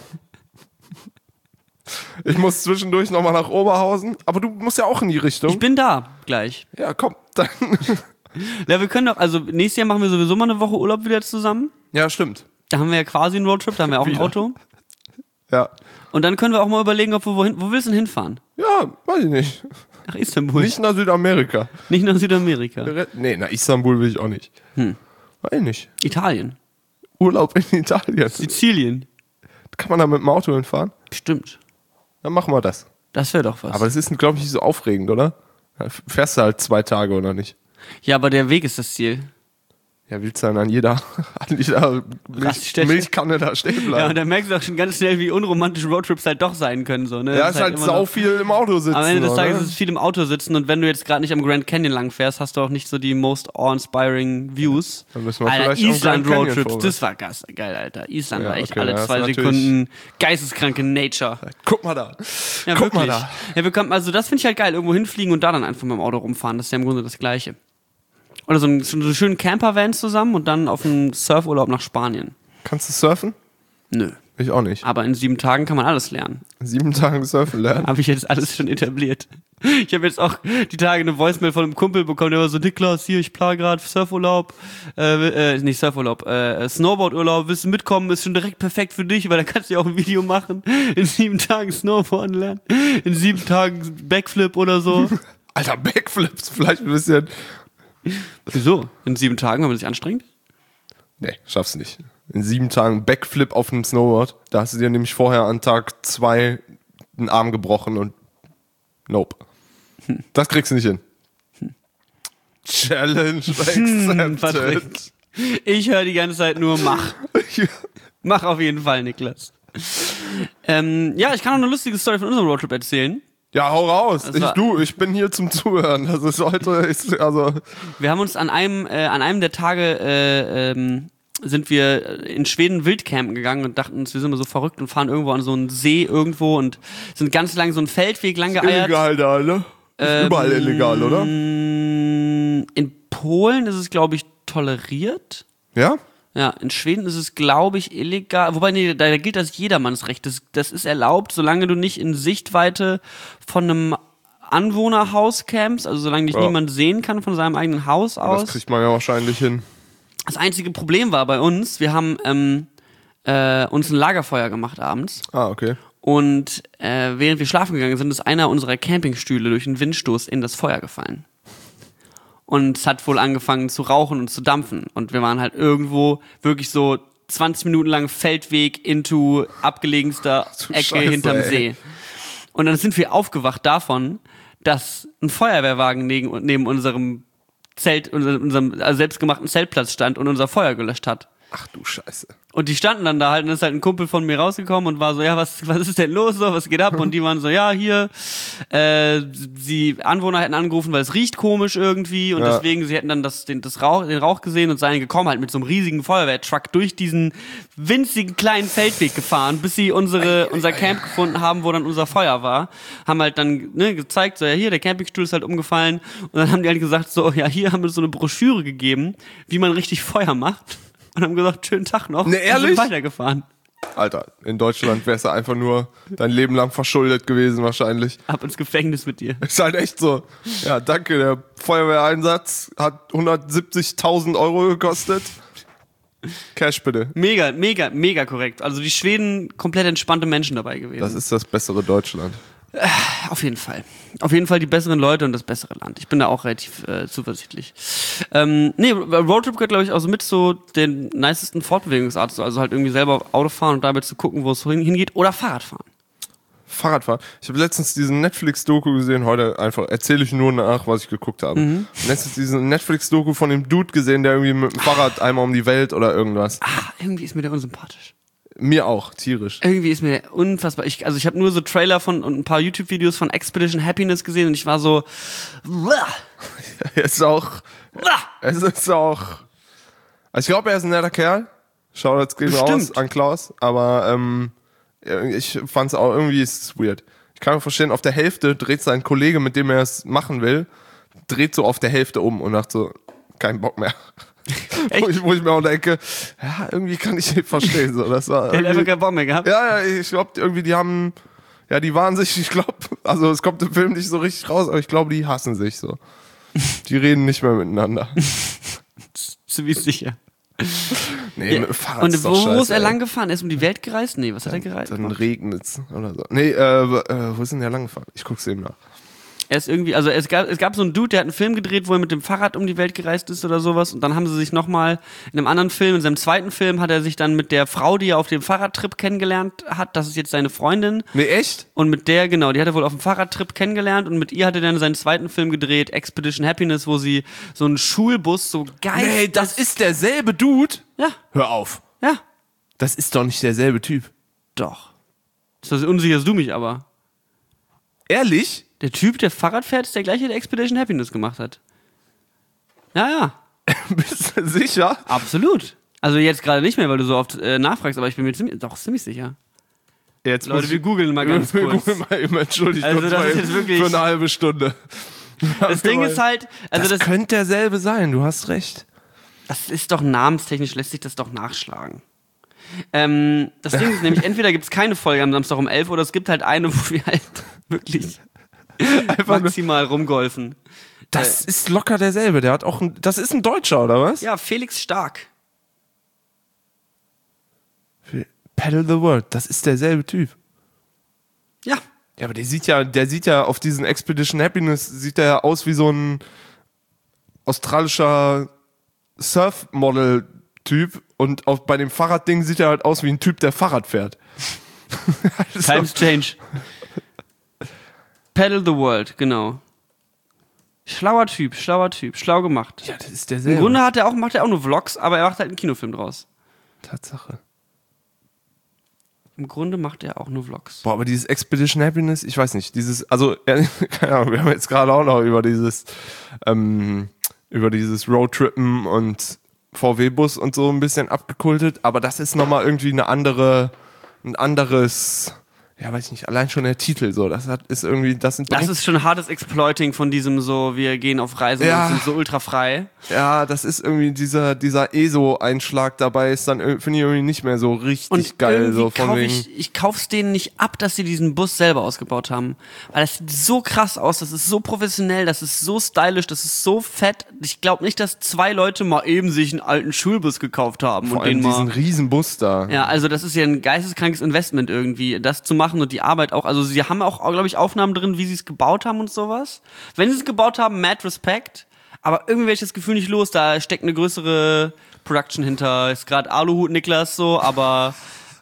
Ich muss zwischendurch nochmal nach Oberhausen, aber du musst ja auch in die Richtung. Ich bin da gleich. Ja, komm, dann. Ja, wir können doch, also nächstes Jahr machen wir sowieso mal eine Woche Urlaub wieder zusammen. Ja, stimmt. Da haben wir ja quasi einen Roadtrip, da haben wir auch ein Wieder. Auto. Ja. Und dann können wir auch mal überlegen, ob wir wo willst du denn hinfahren? Ja, weiß ich nicht. Nach Istanbul. Nicht nach Südamerika. Nicht nach Südamerika. Nee, nach Istanbul will ich auch nicht. Weiß ich nicht. Italien. Urlaub in Italien. Sizilien. Kann man da mit dem Auto hinfahren? Bestimmt. Dann machen wir das. Das wäre doch was. Aber das ist, glaube ich, nicht so aufregend, oder? Da fährst du halt 2 Tage, oder nicht? ja, aber der Weg ist das Ziel. Ja, willst du dann an jeder Raststätte. Milchkanne da stehen Ja, und bleiben? dann merkst du auch schon ganz schnell, wie unromantisch Roadtrips halt doch sein können. So, ne? Ja, Das ist halt immer sau noch- viel im Auto sitzen. Am Ende des Tages oder? ist es viel im Auto sitzen und wenn du jetzt gerade nicht am Grand Canyon lang fährst, hast du auch nicht so die most awe-inspiring Views. Dann müssen wir Alter, vielleicht am Island Grand Canyon Roadtrips, vorbei. das war geil, Alter. Island Ja, war echt okay, alle das ist 2 natürlich- Sekunden geisteskranke Nature. Guck mal da. Ja, Guck mal wirklich. da. Ja, also das finde ich halt geil, irgendwo hinfliegen und da dann einfach mit dem Auto rumfahren. Das ist ja im Grunde das Gleiche. Oder so einen schönen Campervan zusammen und dann auf einen Surfurlaub nach Spanien. Kannst du surfen? Nö. Ich auch nicht. Aber in 7 Tagen kann man alles lernen. 7 Tage surfen lernen. Habe ich jetzt alles schon etabliert. Ich habe jetzt auch die Tage eine Voicemail von einem Kumpel bekommen, der war so, Niklas, hier, ich plane gerade Surfurlaub, nicht Surfurlaub, Snowboardurlaub, willst du mitkommen, ist schon direkt perfekt für dich, weil da kannst du ja auch ein Video machen, in 7 Tagen Snowboarden lernen, in 7 Tagen Backflip oder so. Alter, Backflips, vielleicht ein bisschen. Wieso? In 7 Tagen, wenn man sich anstrengt? Nee, schaffst nicht. In 7 Tagen Backflip auf einem Snowboard. Da hast du dir nämlich vorher an Tag 2 den Arm gebrochen und nope. Das kriegst du nicht hin. Challenge accepted. Patrick. Ich höre die ganze Zeit nur mach. Mach auf jeden Fall, Niklas. Ja, ich kann auch eine lustige Story von unserem Roadtrip erzählen. Ja, hau raus. Das war- Ich bin hier zum Zuhören. Das ist heute, also. Wir haben uns an einem der Tage sind wir in Schweden Wildcampen gegangen und dachten uns, wir sind immer so verrückt und fahren irgendwo an so einen See irgendwo und sind ganz lang so einen Feldweg lang geeiert. Illegal da, ne? Ist überall illegal, oder? In Polen ist es, glaube ich, toleriert. Ja? Ja, in Schweden ist es, glaube ich, illegal. Wobei, nee, da gilt das Jedermannsrecht. Das ist erlaubt, solange du nicht in Sichtweite von einem Anwohnerhaus campst, also solange dich niemand sehen kann von seinem eigenen Haus aus. Das kriegt man ja wahrscheinlich hin. Das einzige Problem war bei uns, wir haben uns ein Lagerfeuer gemacht abends. Ah, okay. Und während wir schlafen gegangen sind, ist einer unserer Campingstühle durch einen Windstoß in das Feuer gefallen. Und es hat wohl angefangen zu rauchen und zu dampfen. Und wir waren halt irgendwo wirklich so 20 Minuten lang Feldweg into abgelegenster Ecke Scheiße, hinterm See. Und dann sind wir aufgewacht davon, dass ein Feuerwehrwagen neben unserem Zelt, unserem selbstgemachten Zeltplatz stand und unser Feuer gelöscht hat. Ach du Scheiße. Und die standen dann da halt, und dann ist halt ein Kumpel von mir rausgekommen und war so, ja, was ist denn los, so, was geht ab? Und die waren so, ja, hier, die Anwohner hätten angerufen, weil es riecht komisch irgendwie und deswegen, sie hätten dann den Rauch gesehen und seien gekommen halt mit so einem riesigen Feuerwehrtruck durch diesen winzigen kleinen Feldweg gefahren, bis sie unser Camp gefunden haben, wo dann unser Feuer war. Haben halt dann gezeigt, so, ja, hier, der Campingstuhl ist halt umgefallen und dann haben die halt gesagt, so, ja, hier haben wir so eine Broschüre gegeben, wie man richtig Feuer macht. Und haben gesagt, schönen Tag noch. Ne, ehrlich? Und sind weitergefahren. Alter, in Deutschland wärst du einfach nur dein Leben lang verschuldet gewesen wahrscheinlich. Ab ins Gefängnis mit dir. Ist halt echt so. Ja, danke, der Feuerwehreinsatz hat 170.000 Euro gekostet. Cash bitte. Mega, mega, mega korrekt. Also die Schweden, komplett entspannte Menschen dabei gewesen. Das ist das bessere Deutschland. Auf jeden Fall. Auf jeden Fall die besseren Leute und das bessere Land. Ich bin da auch relativ zuversichtlich. Roadtrip gehört, glaube ich, auch so mit so den nicesten Fortbewegungsart. Also halt irgendwie selber Auto fahren und dabei zu gucken, wo es hingeht. Oder Fahrradfahren. Fahrradfahren. Ich habe letztens diesen Netflix-Doku gesehen, heute einfach erzähle ich nur nach, was ich geguckt habe. Letztens diesen Netflix-Doku von dem Dude gesehen, der irgendwie mit dem Fahrrad einmal um die Welt oder irgendwas. Irgendwie ist mir der unsympathisch. Mir auch, tierisch. Irgendwie ist mir der unfassbar. Ich habe nur so Trailer und ein paar YouTube-Videos von Expedition Happiness gesehen und ich war so. Es ist auch. Also ich glaube, er ist ein netter Kerl. Shoutouts gehen raus an Klaus. Aber ich fand's auch irgendwie ist es weird. Ich kann mir verstehen, auf der Hälfte dreht sein Kollege, mit dem er es machen will, dreht so auf der Hälfte um und sagt so, kein Bock mehr. Wo ich mir auch denke, ja, irgendwie kann ich nicht verstehen. So. Das war der hat einfach keinen Bock mehr gehabt. Ja, ich glaube, irgendwie, die waren sich, ich glaube, also es kommt im Film nicht so richtig raus, aber ich glaube, die hassen sich so. Die reden nicht mehr miteinander. Ziemlich sicher. Nee, mit dem Fahrrad und ist doch wo scheiße, ist er lang gefahren? Er ist um die Welt gereist? Nee, was hat er gereist? Dann regnet's oder so. Nee, wo ist denn der lang gefahren? Ich guck's eben nach. Er ist irgendwie, also es gab so einen Dude, der hat einen Film gedreht, wo er mit dem Fahrrad um die Welt gereist ist oder sowas. Und dann haben sie sich nochmal in einem anderen Film, in seinem zweiten Film, hat er sich dann mit der Frau, die er auf dem Fahrradtrip kennengelernt hat, das ist jetzt seine Freundin. Nee, echt? Und mit der, genau, die hat er wohl auf dem Fahrradtrip kennengelernt und mit ihr hat er dann seinen zweiten Film gedreht, Expedition Happiness, wo sie so einen Schulbus so geil. Nee, das ist derselbe Dude? Ja. Hör auf. Ja. Das ist doch nicht derselbe Typ. Doch. Das unsicherst du mich aber. Ehrlich? Der Typ, der Fahrrad fährt, ist der gleiche, der Expedition Happiness gemacht hat. Ja. Bist du sicher? Absolut. Also jetzt gerade nicht mehr, weil du so oft nachfragst, aber ich bin mir ziemlich sicher. Jetzt Leute, wir googeln mal ganz kurz. Wir googeln mal eben, entschuldigt Also uns das mal ist jetzt wirklich für eine halbe Stunde. Das Ding ist halt, also das könnte derselbe sein, du hast recht. Das ist doch namenstechnisch, lässt sich das doch nachschlagen. Das Ding ist nämlich, entweder gibt es keine Folge am Samstag um 11 oder es gibt halt eine, wo wir halt wirklich einfach maximal rumgolfen. Das ist locker derselbe. Der hat auch das ist ein Deutscher, oder was? Ja, Felix Stark. Paddle the World, das ist derselbe Typ. Ja. Ja, aber der sieht ja auf diesen Expedition Happiness, sieht der ja aus wie so ein australischer Surfmodel-Typ und bei dem Fahrradding sieht er halt aus wie ein Typ, der Fahrrad fährt. Times change. Paddle the World, genau. Schlauer Typ, schlau gemacht. Ja, das ist derselbe. Im Grunde macht er auch nur Vlogs, aber er macht halt einen Kinofilm draus. Tatsache. Im Grunde macht er auch nur Vlogs. Boah, aber dieses Expedition Happiness, ich weiß nicht, keine Ahnung, wir haben jetzt gerade auch noch über dieses Roadtrippen und VW-Bus und so ein bisschen abgekultet, aber das ist nochmal irgendwie ein anderes, ja, weiß ich nicht, allein schon der Titel so, das ist schon hartes Exploiting von diesem so, wir gehen auf Reisen und sind so ultra frei. Ja, das ist irgendwie dieser ESO-Einschlag dabei, ist dann, finde ich irgendwie nicht mehr so richtig und geil. So von wegen. Ich kauf's denen nicht ab, dass sie diesen Bus selber ausgebaut haben. Weil das sieht so krass aus, das ist so professionell, das ist so stylisch, das ist so fett. Ich glaube nicht, dass 2 Leute mal eben sich einen alten Schulbus gekauft haben. Vor allem diesen riesen Bus da. Ja, also das ist ja ein geisteskrankes Investment irgendwie, das zu machen und die Arbeit auch. Also sie haben auch, glaube ich, Aufnahmen drin, wie sie es gebaut haben und sowas. Wenn sie es gebaut haben, mad Respect. Aber irgendwie werde ich das Gefühl nicht los, da steckt eine größere Production hinter. Ist gerade Aluhut Niklas so, aber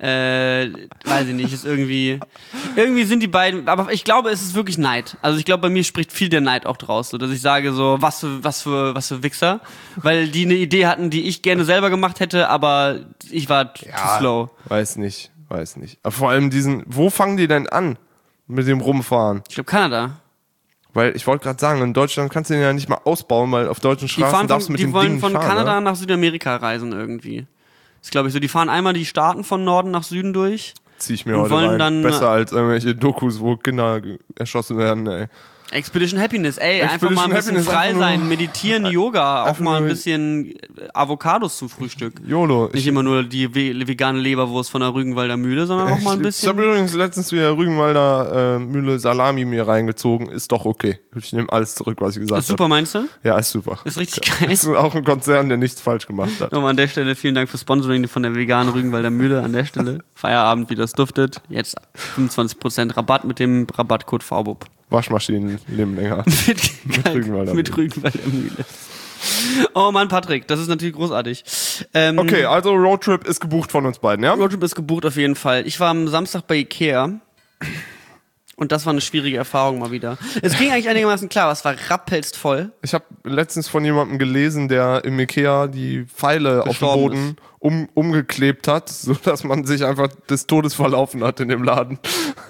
weiß ich nicht, ist irgendwie sind die beiden, aber ich glaube, es ist wirklich Neid. Also ich glaube, bei mir spricht viel der Neid auch draus, so dass ich sage so, was für Wichser, weil die eine Idee hatten, die ich gerne selber gemacht hätte, aber ich war too slow. Weiß nicht. Aber vor allem wo fangen die denn an mit dem Rumfahren? Ich glaube Kanada. Weil ich wollte gerade sagen, in Deutschland kannst du den ja nicht mal ausbauen, weil auf deutschen Straßen darfst du mit dem Ding fahren. Die wollen von Kanada nach Südamerika reisen irgendwie. Das ist, glaube ich, so. Die fahren einmal die Staaten von Norden nach Süden durch. Zieh ich mir heute rein. Dann besser als irgendwelche Dokus, wo Kinder erschossen werden, ey. Expedition Happiness, einfach mal ein bisschen frei sein, meditieren, Yoga, auch mal ein bisschen Avocados zum Frühstück. YOLO. Nicht immer nur die vegane Leberwurst von der Rügenwalder Mühle, sondern auch mal ein bisschen. Ich habe übrigens letztens wieder Rügenwalder Mühle Salami mir reingezogen, ist doch okay. Ich nehme alles zurück, was ich gesagt habe. Ist super, meinst du? Ja, ist super. Ist richtig geil. Ist auch ein Konzern, der nichts falsch gemacht hat. Nochmal an der Stelle vielen Dank für Sponsoring von der veganen Rügenwalder Mühle an der Stelle. Feierabend, wie das duftet. Jetzt 25% Rabatt mit dem Rabattcode VBUB. Waschmaschinen leben länger. mit Rügenwalder Mühle. Oh Mann, Patrick, das ist natürlich großartig. Okay, also Roadtrip ist gebucht von uns beiden, ja? Roadtrip ist gebucht auf jeden Fall. Ich war am Samstag bei Ikea und das war eine schwierige Erfahrung mal wieder. Es ging eigentlich einigermaßen klar, aber es war rappelst voll. Ich habe letztens von jemandem gelesen, der im Ikea die Pfeile auf dem Boden umgeklebt hat, sodass man sich einfach des Todes verlaufen hat in dem Laden.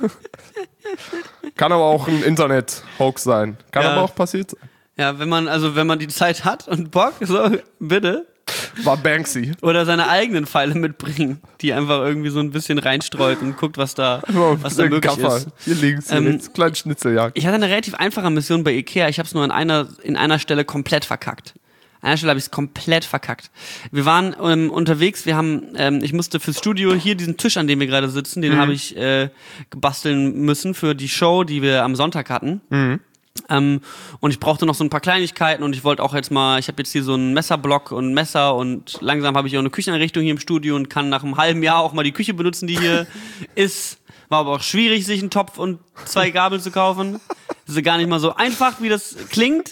Kann aber auch ein Internet-Hoax sein. Kann aber auch passiert sein. Ja, wenn man die Zeit hat und Bock, so, bitte. War Banksy. Oder seine eigenen Pfeile mitbringen, die einfach irgendwie so ein bisschen reinstreut und guckt, was da möglich ist. Hier links, kleinen Schnitzeljagd. Ich hatte eine relativ einfache Mission bei Ikea. Ich habe es nur in einer Stelle komplett verkackt. An einer Stelle habe ich es komplett verkackt. Wir waren unterwegs, ich musste fürs Studio hier diesen Tisch, an dem wir gerade sitzen, den habe ich basteln müssen für die Show, die wir am Sonntag hatten. Und ich brauchte noch so ein paar Kleinigkeiten und ich wollte auch jetzt mal, ich habe jetzt hier so einen Messerblock und Messer und langsam habe ich auch eine Kücheneinrichtung hier im Studio und kann nach einem halben Jahr auch mal die Küche benutzen, die hier ist. War aber auch schwierig, sich einen Topf und 2 Gabeln zu kaufen. Das ist gar nicht mal so einfach, wie das klingt.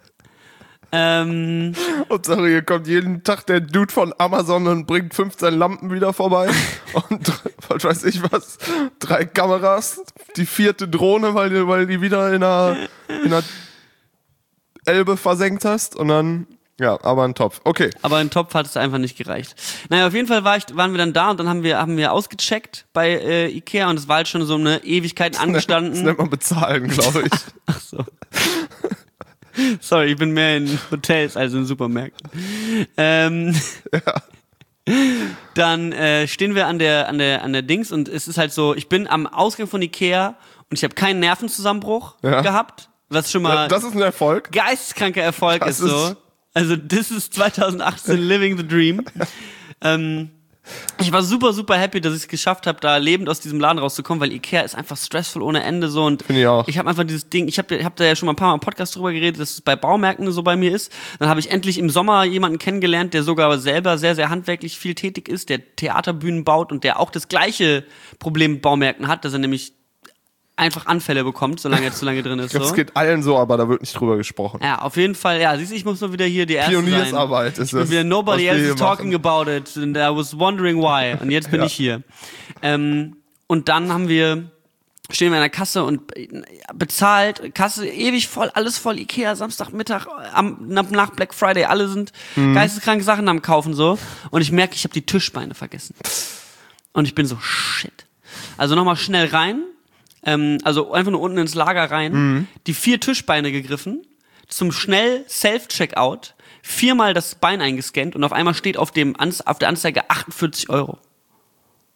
Und sorry, hier kommt jeden Tag der Dude von Amazon und bringt 15 Lampen wieder vorbei und was weiß ich was, 3 Kameras, die 4. Drohne, weil die wieder in der Elbe versenkt hast und dann, ja, aber ein Topf, okay. Aber ein Topf hat es einfach nicht gereicht. Naja, auf jeden Fall waren wir dann da und dann haben wir ausgecheckt bei Ikea und es war halt schon so eine Ewigkeit angestanden. Das nennt man bezahlen, glaube ich. Ach so. Sorry, ich bin mehr in Hotels als in Supermärkten. Dann stehen wir an der Dings und es ist halt so, ich bin am Ausgang von Ikea und ich habe keinen Nervenzusammenbruch gehabt. Was schon mal. Das ist ein Erfolg. Geisteskranker Erfolg ist so. Also das ist 2018 Living the Dream. Ich war super, super happy, dass ich es geschafft habe, da lebend aus diesem Laden rauszukommen, weil Ikea ist einfach stressful ohne Ende so und ich auch. Ich habe einfach dieses Ding, ich hab da ja schon mal ein paar Mal im Podcast drüber geredet, dass es bei Baumärkten so bei mir ist. Dann habe ich endlich im Sommer jemanden kennengelernt, der sogar selber sehr, sehr handwerklich viel tätig ist, der Theaterbühnen baut und der auch das gleiche Problem mit Baumärkten hat, dass er nämlich einfach Anfälle bekommt, solange er zu lange drin ist. Ich glaube, es geht allen so, aber da wird nicht drüber gesprochen. Ja, auf jeden Fall, ja, siehst du, ich muss nur wieder hier die Erste sein. Pioniersarbeit ist es. Nobody else is talking about it and I was wondering why. Und jetzt bin ich hier. Und dann stehen wir an der Kasse und bezahlt, Kasse ewig voll, alles voll, Ikea, Samstagmittag, nach Black Friday, alle sind geisteskranke Sachen am Kaufen so. Und ich merke, ich habe die Tischbeine vergessen. Und ich bin so, shit. Also nochmal schnell rein. Also einfach nur unten ins Lager rein, die 4 Tischbeine gegriffen, zum schnell Self-Checkout, 4-mal das Bein eingescannt und auf einmal steht auf der Anzeige 48 €.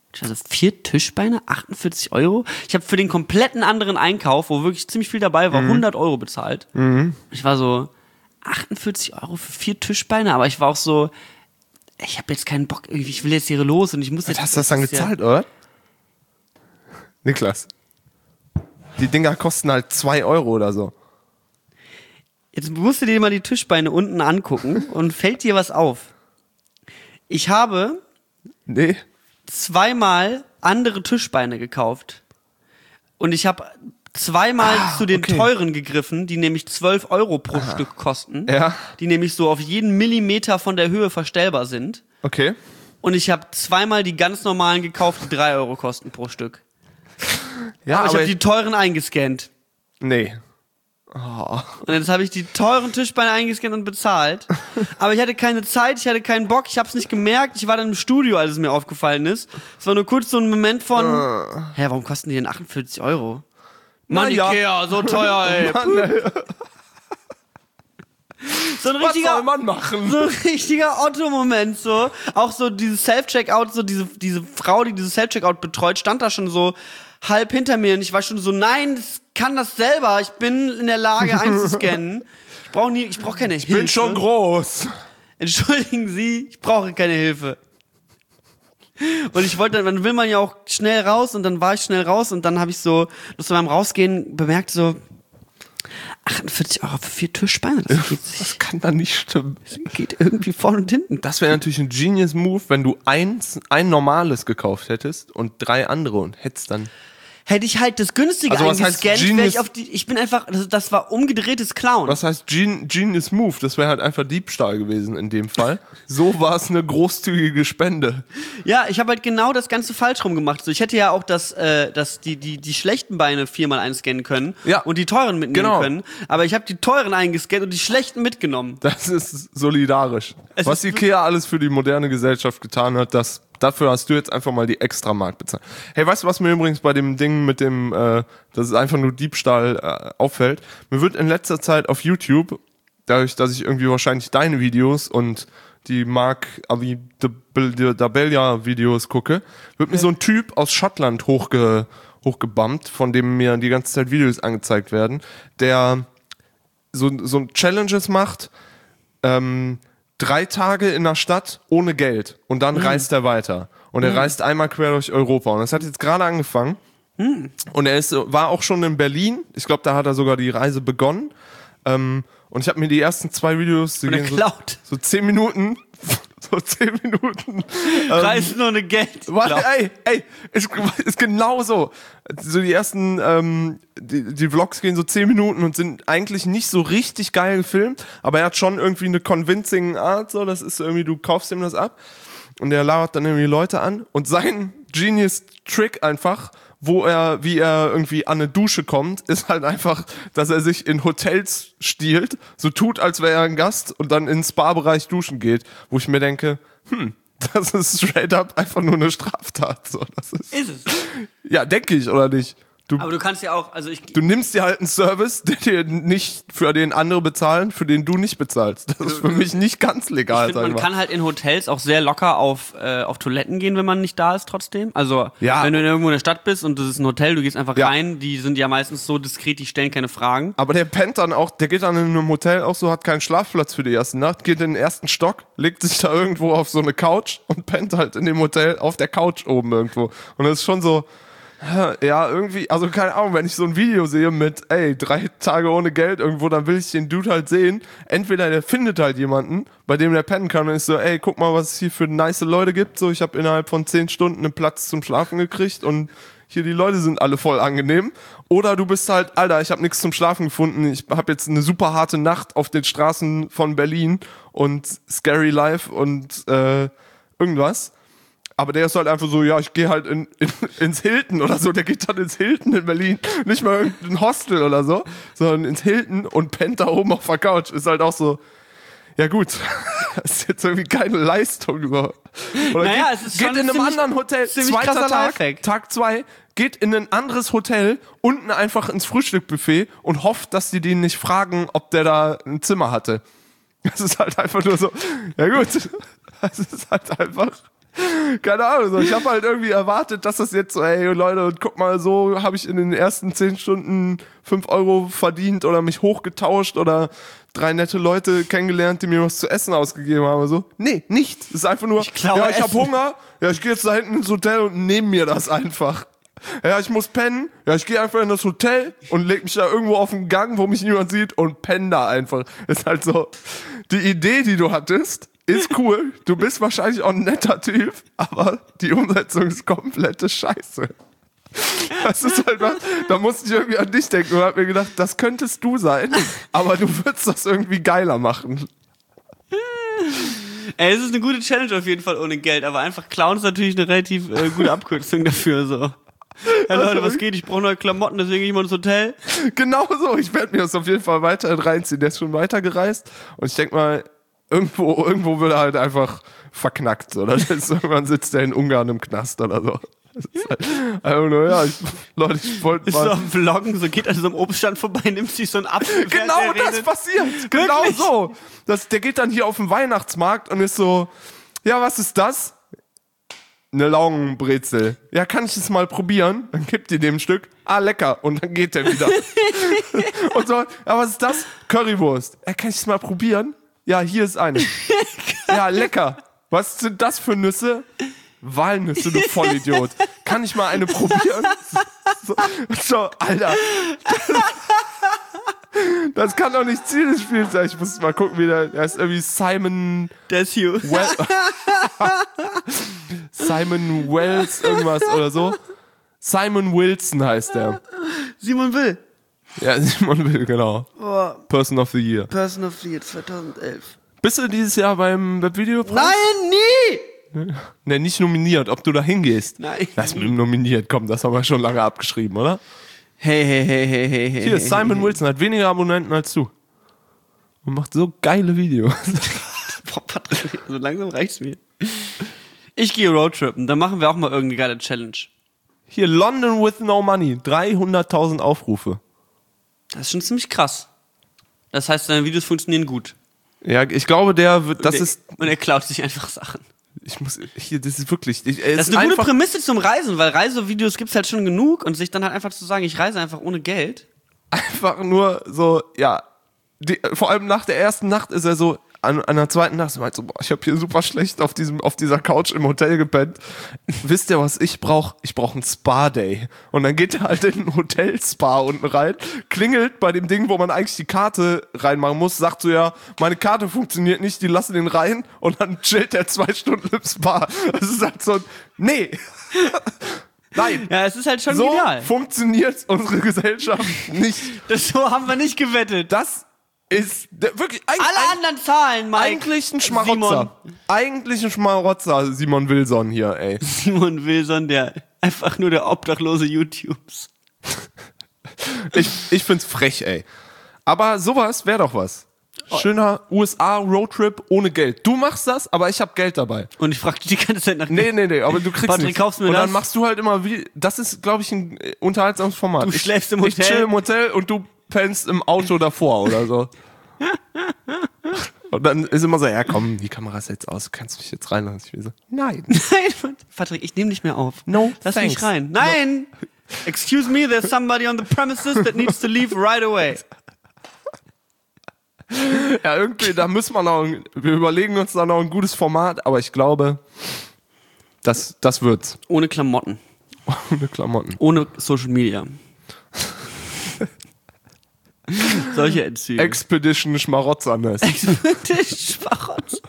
Also 4 Tischbeine, 48 Euro. Ich habe für den kompletten anderen Einkauf, wo wirklich ziemlich viel dabei war, 100 Euro bezahlt. Ich war so, 48 Euro für 4 Tischbeine, aber ich war auch so, ich habe jetzt keinen Bock, irgendwie, ich will jetzt hier los und ich muss jetzt... Hast du das dann gezahlt, oder? Niklas, die Dinger kosten halt 2 Euro oder so. Jetzt musst du dir mal die Tischbeine unten angucken und fällt dir was auf. Ich habe... Nee. 2-mal andere Tischbeine gekauft. Und ich habe 2-mal zu den teuren gegriffen, die nämlich 12 Euro pro Stück kosten. Ja. Die nämlich so auf jeden Millimeter von der Höhe verstellbar sind. Okay. Und ich habe 2-mal die ganz normalen gekauft, die 3 Euro kosten pro Stück. Ja, aber ich habe die teuren eingescannt. Nee. Und jetzt habe ich die teuren Tischbeine eingescannt und bezahlt. Aber ich hatte keine Zeit, ich hatte keinen Bock, ich habe es nicht gemerkt. Ich war dann im Studio, als es mir aufgefallen ist. Es war nur kurz so ein Moment von, hä, warum kosten die denn 48 Euro? Mann, Ikea, so teuer, ey. Mann, ey. So ein Was soll man machen? So ein richtiger Otto-Moment, so. Auch so dieses Self-Checkout, so diese Frau, die dieses Self-Checkout betreut, stand da schon so halb hinter mir und ich war schon so, nein, ich kann das selber, ich bin in der Lage einzuscannen. Ich brauche keine Hilfe. Ich bin schon groß. Entschuldigen Sie, ich brauche keine Hilfe. Und ich wollte, dann will man ja auch schnell raus und dann war ich schnell raus und dann habe ich so beim Rausgehen bemerkt so, 48 Euro für 4 Tischbeine, das kann da nicht stimmen. Das geht irgendwie vorne und hinten. Das wäre natürlich ein Genius Move, wenn du ein normales gekauft hättest und 3 andere und hättest dann... Hätte ich halt das günstige was heißt eingescannt, wäre ich bin einfach, das war umgedrehtes Klauen. Was heißt Genius Move? Das wäre halt einfach Diebstahl gewesen in dem Fall. So war es eine großzügige Spende. Ja, ich habe halt genau das Ganze falsch rum gemacht. So, ich hätte ja auch die schlechten Beine 4-mal einscannen können und die teuren mitnehmen können. Aber ich habe die teuren eingescannt und die schlechten mitgenommen. Das ist solidarisch. Was Ikea alles für die moderne Gesellschaft getan hat, dafür hast du jetzt einfach mal die Extramark bezahlt. Hey, weißt du, was mir übrigens bei dem Ding mit dem, das ist einfach nur Diebstahl auffällt? Mir wird in letzter Zeit auf YouTube, dadurch, dass ich irgendwie wahrscheinlich deine Videos und die Mark Dabellia Videos gucke, wird mir so ein Typ aus Schottland hochgebammt, von dem mir die ganze Zeit Videos angezeigt werden, der so Challenges macht, 3 Tage in der Stadt ohne Geld und dann reist er weiter. Und er reist einmal quer durch Europa. Und das hat jetzt gerade angefangen. Und er war auch schon in Berlin. Ich glaube, da hat er sogar die Reise begonnen. Und ich habe mir die ersten 2 Videos, die gehen so 10 Minuten. So 10 Minuten. Reisen ohne Geld. Ey, ist genau so. So die ersten, die Vlogs gehen so 10 Minuten und sind eigentlich nicht so richtig geil gefilmt, aber er hat schon irgendwie eine convincing Art, so, das ist irgendwie, du kaufst ihm das ab und er labert dann irgendwie Leute an und sein Genius-Trick einfach, wie er irgendwie an eine Dusche kommt, ist halt einfach, dass er sich in Hotels stiehlt, so tut, als wäre er ein Gast und dann in den Spa-Bereich duschen geht, wo ich mir denke, das ist straight up einfach nur eine Straftat. So, ist es? Ja, denke ich, oder nicht? Aber du kannst ja auch, du nimmst dir halt einen Service, der dir nicht, für den andere bezahlen, für den du nicht bezahlst. Das ist für mich nicht ganz legal. Ich find, man kann halt in Hotels auch sehr locker auf Toiletten gehen, wenn man nicht da ist trotzdem. Also, wenn du irgendwo in der Stadt bist und das ist ein Hotel, du gehst einfach rein, die sind ja meistens so diskret, die stellen keine Fragen. Aber der pennt dann auch, der geht dann in einem Hotel auch so, hat keinen Schlafplatz für die erste Nacht, geht in den ersten Stock, legt sich da irgendwo auf so eine Couch und pennt halt in dem Hotel auf der Couch oben irgendwo. Und das ist schon so, ja, irgendwie, also keine Ahnung, wenn ich so ein Video sehe mit, 3 Tage ohne Geld irgendwo, dann will ich den Dude halt sehen. Entweder der findet halt jemanden, bei dem der pennen kann und ist so, guck mal, was es hier für nice Leute gibt. So, ich habe innerhalb von 10 Stunden einen Platz zum Schlafen gekriegt und hier die Leute sind alle voll angenehm. Oder du bist halt, Alter, ich habe nichts zum Schlafen gefunden. Ich habe jetzt eine super harte Nacht auf den Straßen von Berlin und Scary Life und irgendwas. Aber der ist halt einfach so, ja, ich gehe halt ins Hilton oder so. Der geht dann ins Hilton in Berlin. Nicht mal irgendein Hostel oder so, sondern ins Hilton und pennt da oben auf der Couch. Ist halt auch so, ja gut, das ist jetzt irgendwie keine Leistung. Oder es ist geht in einem anderen Hotel, zweiter Tag 2, geht in ein anderes Hotel, unten einfach ins Frühstückbuffet und hofft, dass die den nicht fragen, ob der da ein Zimmer hatte. Das ist halt einfach nur so, ja gut, das ist halt einfach... Keine Ahnung, so. Ich habe halt irgendwie erwartet, dass das jetzt so, ey Leute, guck mal, so habe ich in den ersten 10 Stunden 5 Euro verdient oder mich hochgetauscht oder 3 nette Leute kennengelernt, die mir was zu essen ausgegeben haben. So, nee, nicht. Es ist einfach nur, ich habe Hunger, ja, ich gehe jetzt da hinten ins Hotel und nehme mir das einfach. Ja, ich muss pennen, ja, ich gehe einfach in das Hotel und leg mich da irgendwo auf den Gang, wo mich niemand sieht und penne da einfach. Ist halt so, die Idee, die du hattest, ist cool, du bist wahrscheinlich auch ein netter Typ, aber die Umsetzung ist komplette Scheiße. Das ist halt was, da musste ich irgendwie an dich denken und hab mir gedacht, das könntest du sein, aber du würdest das irgendwie geiler machen. Ey, es ist eine gute Challenge auf jeden Fall ohne Geld, aber einfach klauen ist natürlich eine relativ gute Abkürzung dafür, so. Hey Leute, was geht? Ich brauche neue Klamotten, deswegen gehe ich mal ins Hotel. Genau so, ich werde mir das auf jeden Fall weiter reinziehen. Der ist schon weitergereist und ich denke mal, irgendwo wird er halt einfach verknackt, oder? Irgendwann sitzt er in Ungarn im Knast oder so. Das ist halt, also, ja, Leute, ich wollte Ist so am Vloggen, so geht an so einem Obststand vorbei, nimmt sich so einen Apfel. Genau das passiert, genau so. Der geht dann hier auf den Weihnachtsmarkt und ist so, ja, was ist das? Eine Laugenbrezel. Ja, kann ich es mal probieren? Dann gibt ihr dem ein Stück. Ah, lecker. Und dann geht er wieder. Und so, ja, was ist das? Currywurst. Ja, kann ich es mal probieren? Ja, hier ist eine. Ja, lecker. Was sind das für Nüsse? Walnüsse, du Vollidiot. Kann ich mal eine probieren? So, Alter. Das kann doch nicht Ziel des Spiels sein. Ich muss mal gucken, wie der ist irgendwie Simon... Der ist Hugh. Simon Wells irgendwas oder so. Simon Wilson heißt der. Simon Will. Ja, Simon Will, genau. Oh, Person of the Year. Person of the Year 2011. Bist du dieses Jahr beim Webvideopreis? Nein, nie! Ne, nicht nominiert, ob du da hingehst. Nein. Das mit dem nominiert, komm, das haben wir schon lange abgeschrieben, oder? Hey. Hier, Simon Wilson hat weniger Abonnenten als du. Und macht so geile Videos. Boah, Patrick, so langsam reicht's mir. Ich gehe Roadtrippen, dann machen wir auch mal irgendeine geile Challenge. Hier, London with no money, 300.000 Aufrufe. Das ist schon ziemlich krass. Das heißt, deine Videos funktionieren gut. Ja, ich glaube, Und er klaut sich einfach Sachen. das ist wirklich... Das ist eine gute Prämisse zum Reisen, weil Reisevideos gibt's halt schon genug und sich dann halt einfach zu sagen, ich reise einfach ohne Geld. Einfach nur so, ja, vor allem nach der ersten Nacht ist er so, an der zweiten Nacht so, boah, ich habe hier super schlecht auf dieser Couch im Hotel gepennt. Wisst ihr, was ich brauche? Ich brauche einen Spa-Day. Und dann geht er halt in ein Hotel-Spa unten rein, klingelt bei dem Ding, wo man eigentlich die Karte reinmachen muss, sagt so, ja, meine Karte funktioniert nicht, die lassen den rein und dann chillt er 2 Stunden im Spa. Das ist halt so, nee. Nein. Ja, es ist halt schon so genial. Funktioniert unsere Gesellschaft nicht. So haben wir nicht gewettet. Das ist wirklich Alle anderen Zahlen, Mike. eigentlich ein Schmarotzer. Eigentlich ein Schmarotzer, Simon Wilson hier, ey. Simon Wilson, der einfach nur der Obdachlose YouTubes. Ich find's frech, ey. Aber sowas wäre doch was. Schöner USA-Roadtrip ohne Geld. Du machst das, aber ich hab Geld dabei. Und ich frag dich die ganze Zeit nach Nee, aber du kriegst Patrick, nichts. kaufst mir und das? dann machst du halt immer das ist, glaube ich, ein unterhaltsames Format. Du schläfst im Hotel. Ich chill im Hotel und du pennst im Auto davor oder so. Und dann ist immer so, ja komm, die Kamera ist jetzt aus, du kannst mich jetzt reinlassen. Ich will so, nein. Nein, Patrick, ich nehme nicht mehr auf. No, Lass thanks. mich rein. Nein! No. Excuse me, there's somebody on the premises that needs to leave right away. Ja, irgendwie, da müssen wir überlegen uns da noch ein gutes Format, aber ich glaube, das wird's. Ohne Klamotten. Ohne Klamotten. Ohne Social Media. Solche Endzüge. Expedition Schmarotzernes. Expedition Schmarotzernes.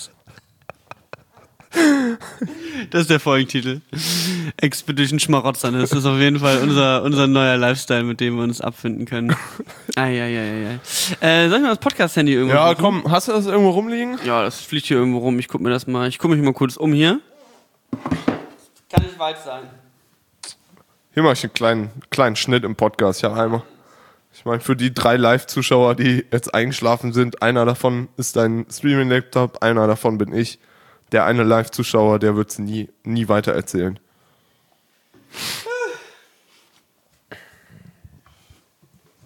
Das ist der Folgentitel. Expedition Schmarotzernes. Das ist auf jeden Fall unser neuer Lifestyle, mit dem wir uns abfinden können. Soll ich mal das Podcast-Handy irgendwo Ja, suchen? komm, hast du das irgendwo rumliegen? Ja, das fliegt hier irgendwo rum. Ich gucke mich mal kurz um hier. Kann nicht weit sein. Hier mache ich einen kleinen Schnitt im Podcast. Ja, einmal. Ich meine, für die 3 Live-Zuschauer, die jetzt eingeschlafen sind, einer davon ist dein Streaming-Laptop, einer davon bin ich. Der eine Live-Zuschauer, der wird es nie weiter erzählen.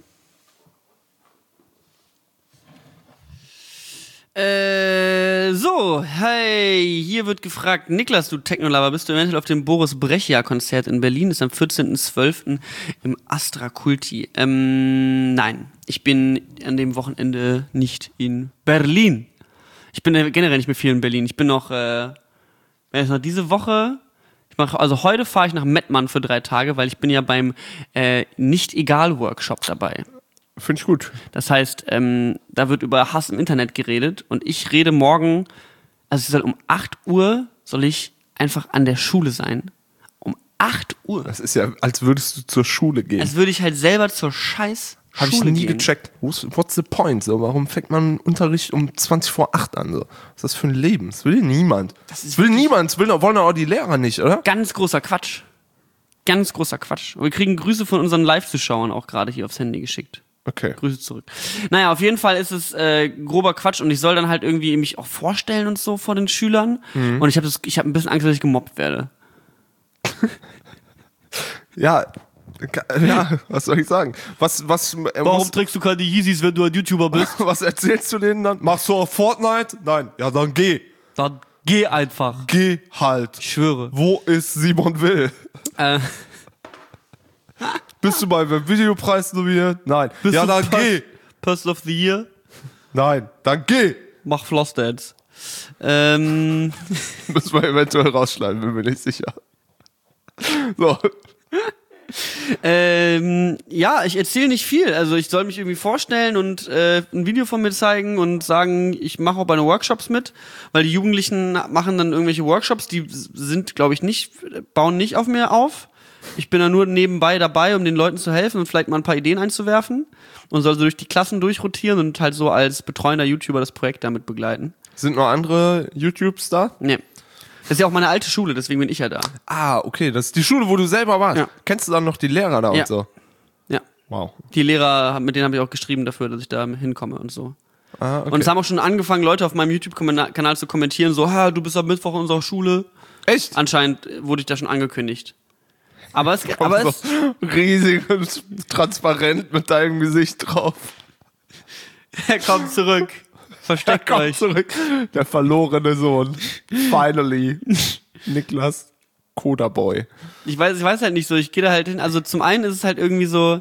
So, So, hey, hier wird gefragt, Niklas, du Technolover, bist du eventuell auf dem Boris Brejcha-Konzert in Berlin? Das ist am 14.12. im Astra Kulti. Nein, ich bin an dem Wochenende nicht in Berlin. Ich bin generell nicht mehr viel in Berlin. Ich bin noch, diese Woche, heute fahre ich nach Mettmann für 3 Tage, weil ich bin ja beim Nicht-Egal-Workshop dabei. Finde ich gut. Das heißt, da wird über Hass im Internet geredet und ich rede morgen, also ich soll um 8 Uhr, soll ich einfach an der Schule sein. Um 8 Uhr. Das ist ja, als würdest du zur Schule gehen. Als würde ich halt selber zur scheiß Habe ich Schule nie gehen. gecheckt. What's the point? So, warum fängt man Unterricht um 20 vor 8 an? So? Was ist das für ein Leben? Das will niemand. Das will niemand. Das wollen auch die Lehrer nicht, oder? Ganz großer Quatsch. Ganz großer Quatsch. Und wir kriegen Grüße von unseren Live-Zuschauern auch gerade hier aufs Handy geschickt. Okay. Grüße zurück. Naja, auf jeden Fall ist es grober Quatsch und ich soll dann halt irgendwie mich auch vorstellen und so vor den Schülern. Mhm. Und ich habe ein bisschen Angst, dass ich gemobbt werde. Ja, was soll ich sagen? Warum trägst du keine Yeezys, wenn du ein YouTuber bist? Was erzählst du denen dann? Machst du auch Fortnite? Nein. Ja, dann geh. Dann geh einfach. Geh halt. Ich schwöre. Wo ist Simon Will? Bist du beim Videopreis nominiert? Nein. Ja, dann geh. Person of the Year? Nein. Dann geh. Mach Flossdance. Müssen wir eventuell rausschneiden, bin mir nicht sicher. So. Ja, ich erzähle nicht viel. Also ich soll mich irgendwie vorstellen und ein Video von mir zeigen und sagen, ich mache auch bei den Workshops mit, weil die Jugendlichen machen dann irgendwelche Workshops, die sind, glaube ich, bauen nicht auf mir auf. Ich bin da nur nebenbei dabei, um den Leuten zu helfen und vielleicht mal ein paar Ideen einzuwerfen und soll so durch die Klassen durchrotieren und halt so als betreuender YouTuber das Projekt damit begleiten. Sind noch andere YouTubes da? Nee. Das ist ja auch meine alte Schule, deswegen bin ich ja da. Ah, okay, das ist die Schule, wo du selber warst. Ja. Kennst du dann noch die Lehrer da und so? Ja. Wow. Die Lehrer, mit denen habe ich auch geschrieben dafür, dass ich da hinkomme und so. Ah, okay. Und es haben auch schon angefangen, Leute auf meinem YouTube-Kanal zu kommentieren, so, du bist am Mittwoch in unserer Schule. Echt? Anscheinend wurde ich da schon angekündigt. Aber es riesig und transparent mit deinem Gesicht drauf. Er kommt zurück. Versteckt euch. Zurück. Der verlorene Sohn. Finally. Niklas Kodaboy. Ich weiß halt nicht so, ich gehe da halt hin. Also zum einen ist es halt irgendwie so,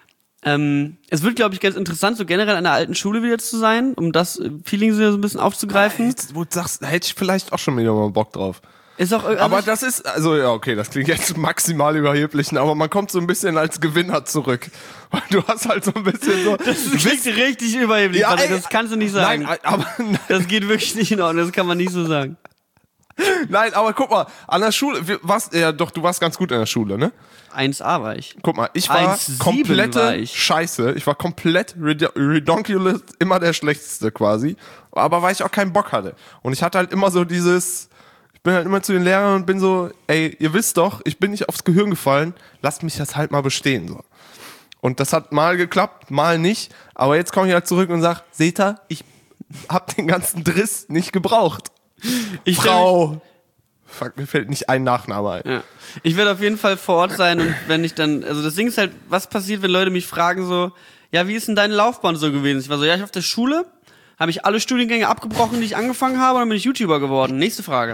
es wird, glaube ich, ganz interessant, so generell an der alten Schule wieder zu sein, um das Feeling so ein bisschen aufzugreifen. Jetzt, wo du sagst, da hätte ich vielleicht auch schon wieder mal Bock drauf. Ist auch, aber das ist, also ja, okay, das klingt jetzt maximal überheblich, aber man kommt so ein bisschen als Gewinner zurück. Weil du hast halt so ein bisschen so... Das klingt richtig überheblich, ja, das kannst du nicht sagen. Nein, aber... Das geht wirklich nicht in Ordnung, das kann man nicht so sagen. Nein, aber guck mal, an der Schule, du warst ganz gut in der Schule, ne? 1A war ich. Guck mal, ich war 1,7 komplette war ich. Scheiße. Ich war komplett redonkulous, immer der Schlechteste quasi. Aber weil ich auch keinen Bock hatte. Und ich hatte halt immer so ich bin halt immer zu den Lehrern und bin so, ey, ihr wisst doch, ich bin nicht aufs Gehirn gefallen, lasst mich das halt mal bestehen. So. Und das hat mal geklappt, mal nicht. Aber jetzt komme ich halt zurück und sage, seht ihr, ich hab den ganzen Driss nicht gebraucht. Frau. Fuck, mir fällt nicht ein Nachname ein. Ja. Ich werde auf jeden Fall vor Ort sein und wenn ich dann, also das Ding ist halt, was passiert, wenn Leute mich fragen so, ja, wie ist denn deine Laufbahn so gewesen? Ich war so, ja, ich war auf der Schule, habe ich alle Studiengänge abgebrochen, die ich angefangen habe, und dann bin ich YouTuber geworden. Nächste Frage.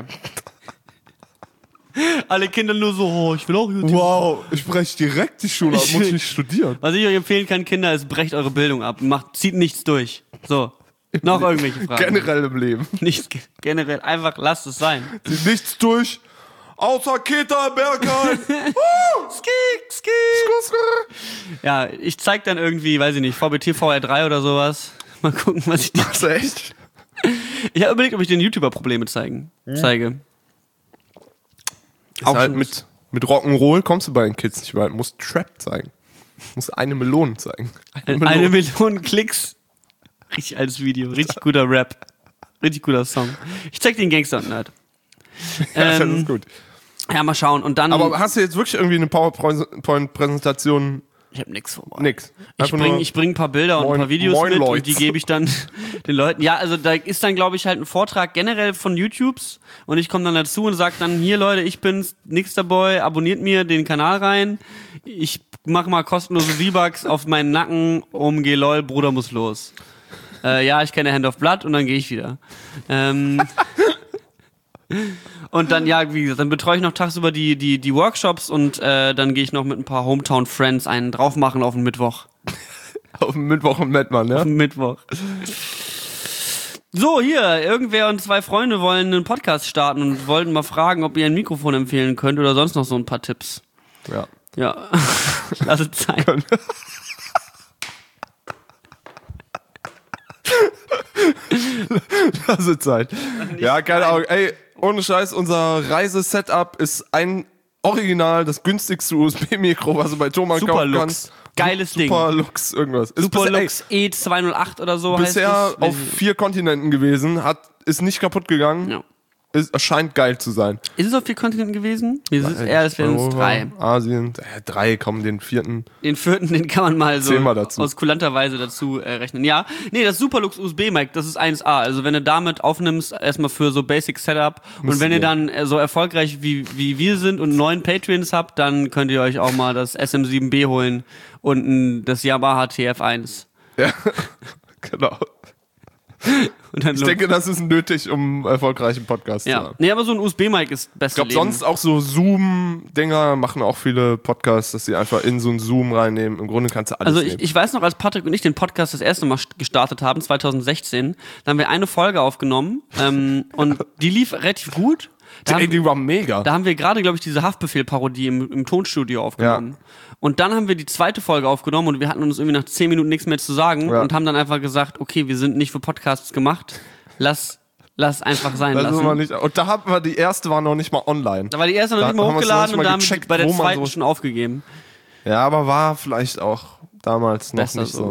Alle Kinder nur so, ich will auch YouTuber. Wow, ich breche direkt die Schule ab, muss nicht studieren. Was ich euch empfehlen kann, Kinder, ist, brecht eure Bildung ab. Zieht nichts durch. So. Noch irgendwelche Fragen? Generell im Leben. Nichts generell, einfach lasst es sein. Zieht nichts durch, außer Kita Bergheim. Skik. Ja, ich zeig dann irgendwie, weiß ich nicht, VBT VR3 oder sowas. Mal gucken, was ich... Machst du echt? Ich habe überlegt, ob ich den YouTuber Probleme zeige. Auch halt mit Rock'n'Roll kommst du bei den Kids nicht weit. Du musst Trap zeigen. Du musst eine Melone zeigen. Eine Million Klicks. Richtig altes Video. Richtig guter Rap. Richtig guter Song. Ich zeig den Gangster und Nerd. Ja, das ist gut. Ja, mal schauen. Und dann... Aber hast du jetzt wirklich irgendwie eine PowerPoint-Präsentation? Ich hab nix vor. Nix. Ich bring ein paar Bilder und ein paar Videos mit Leute. und die gebe ich dann den Leuten. Ja, also da ist dann, glaube ich, halt ein Vortrag generell von YouTubes und ich komme dann dazu und sag dann, hier Leute, ich bin's, Nixterboy, abonniert mir den Kanal rein. Ich mach mal kostenlose V-Bucks auf meinen Nacken, geh lol, Bruder muss los. Ja, ich kenne Hand of Blood und dann gehe ich wieder. Und dann, ja, wie gesagt, dann betreue ich noch tagsüber die Workshops und dann gehe ich noch mit ein paar Hometown-Friends einen drauf machen auf den Mittwoch. Auf dem Mittwoch im Mettmann, ja? Auf den Mittwoch. So, hier, irgendwer und 2 Freunde wollen einen Podcast starten und wollten mal fragen, ob ihr ein Mikrofon empfehlen könnt oder sonst noch so ein paar Tipps. Ja. Ja, lass es sein. Lass es sein. Ja, keine Ahnung. Ey, ohne Scheiß, unser Reisesetup ist ein Original, das günstigste USB-Mikro, was du bei Thomann kaufen kannst. Geiles Ding. Superlux, irgendwas. Superlux E208 oder so heißt es. Bisher auf 4 Kontinenten gewesen, ist nicht kaputt gegangen. Ja. Scheint geil zu sein. Ist es auf 4 Kontinenten gewesen? Es wären es 3. Asien, 3, komm, den 4. Den 4., den kann man mal so dazu. aus kulanter Weise dazu rechnen. Ja, nee, das Superlux USB-Mic, das ist 1A. Also wenn du damit aufnimmst, erstmal für so Basic Setup. Und wenn ihr dann so erfolgreich wie wir sind und 9 Patreons habt, dann könnt ihr euch auch mal das SM7B holen und das Yamaha TF1. Ja, genau. Und dann ich denke, das ist nötig, um einen erfolgreichen Podcast zu haben. Nee, aber so ein USB-Mic ist das Beste. Ich glaube, sonst auch so Zoom-Dinger machen auch viele Podcasts, dass sie einfach in so einen Zoom reinnehmen. Im Grunde kannst du alles nehmen. Ich weiß noch, als Patrick und ich den Podcast das erste Mal gestartet haben, 2016, da haben wir eine Folge aufgenommen und die lief relativ gut. Die war mega. Da haben wir gerade, glaube ich, diese Haftbefehl-Parodie im Tonstudio aufgenommen. Ja. Und dann haben wir die zweite Folge aufgenommen und wir hatten uns irgendwie nach 10 Minuten nichts mehr zu sagen und haben dann einfach gesagt, okay, wir sind nicht für Podcasts gemacht, lass einfach sein lassen. Und da hatten wir, die erste war noch nicht mal online. Da war die erste noch nicht mal hochgeladen und da haben wir bei der zweiten schon aufgegeben. Ja, aber war vielleicht auch damals noch besser nicht so.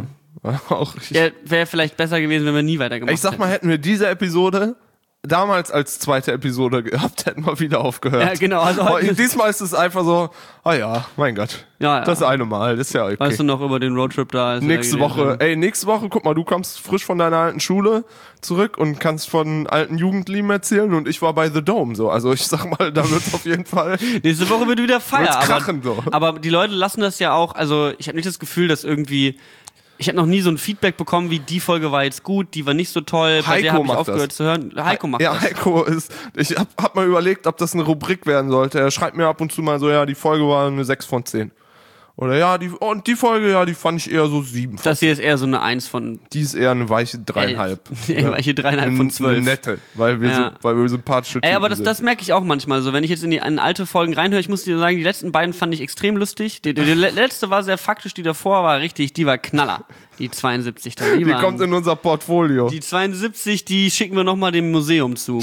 Wäre vielleicht besser gewesen, wenn wir nie weitergemacht hätten. Ich sag mal, hätten wir diese Episode damals als zweite Episode gehabt, hätten wir wieder aufgehört. Ja, genau. Also diesmal ist es einfach so, mein Gott, das eine Mal, das ist ja okay. Weißt du noch über den Roadtrip da? Nächste Woche, guck mal, du kommst frisch von deiner alten Schule zurück und kannst von alten Jugendlieben erzählen und ich war bei The Dome, so. Also ich sag mal, da wird's auf jeden Fall... Nächste Woche wird wieder Feier. Krachen, so. Aber die Leute lassen das ja auch, also ich habe nicht das Gefühl, dass irgendwie... Ich habe noch nie so ein Feedback bekommen, wie die Folge war jetzt gut, die war nicht so toll, bei der habe ich aufgehört zu hören. Heiko macht das. Ja, Heiko ich hab mal überlegt, ob das eine Rubrik werden sollte. Er schreibt mir ab und zu mal so, ja, die Folge war eine 6 von 10. Oder ja, die Folge, die fand ich eher so 7 von 10. Das hier ist eher so eine 1 von... Die ist eher eine weiche 3,5. Eine weiche 3,5 von 12. Eine nette, weil wir sympathische Typen aber das merke ich auch manchmal so. Wenn ich jetzt in alte Folgen reinhöre, ich muss dir sagen, die letzten beiden fand ich extrem lustig. Die letzte war sehr faktisch, die davor war richtig, die war Knaller. Die 72 da. Die kommt in unser Portfolio. Die 72, die schicken wir nochmal dem Museum zu.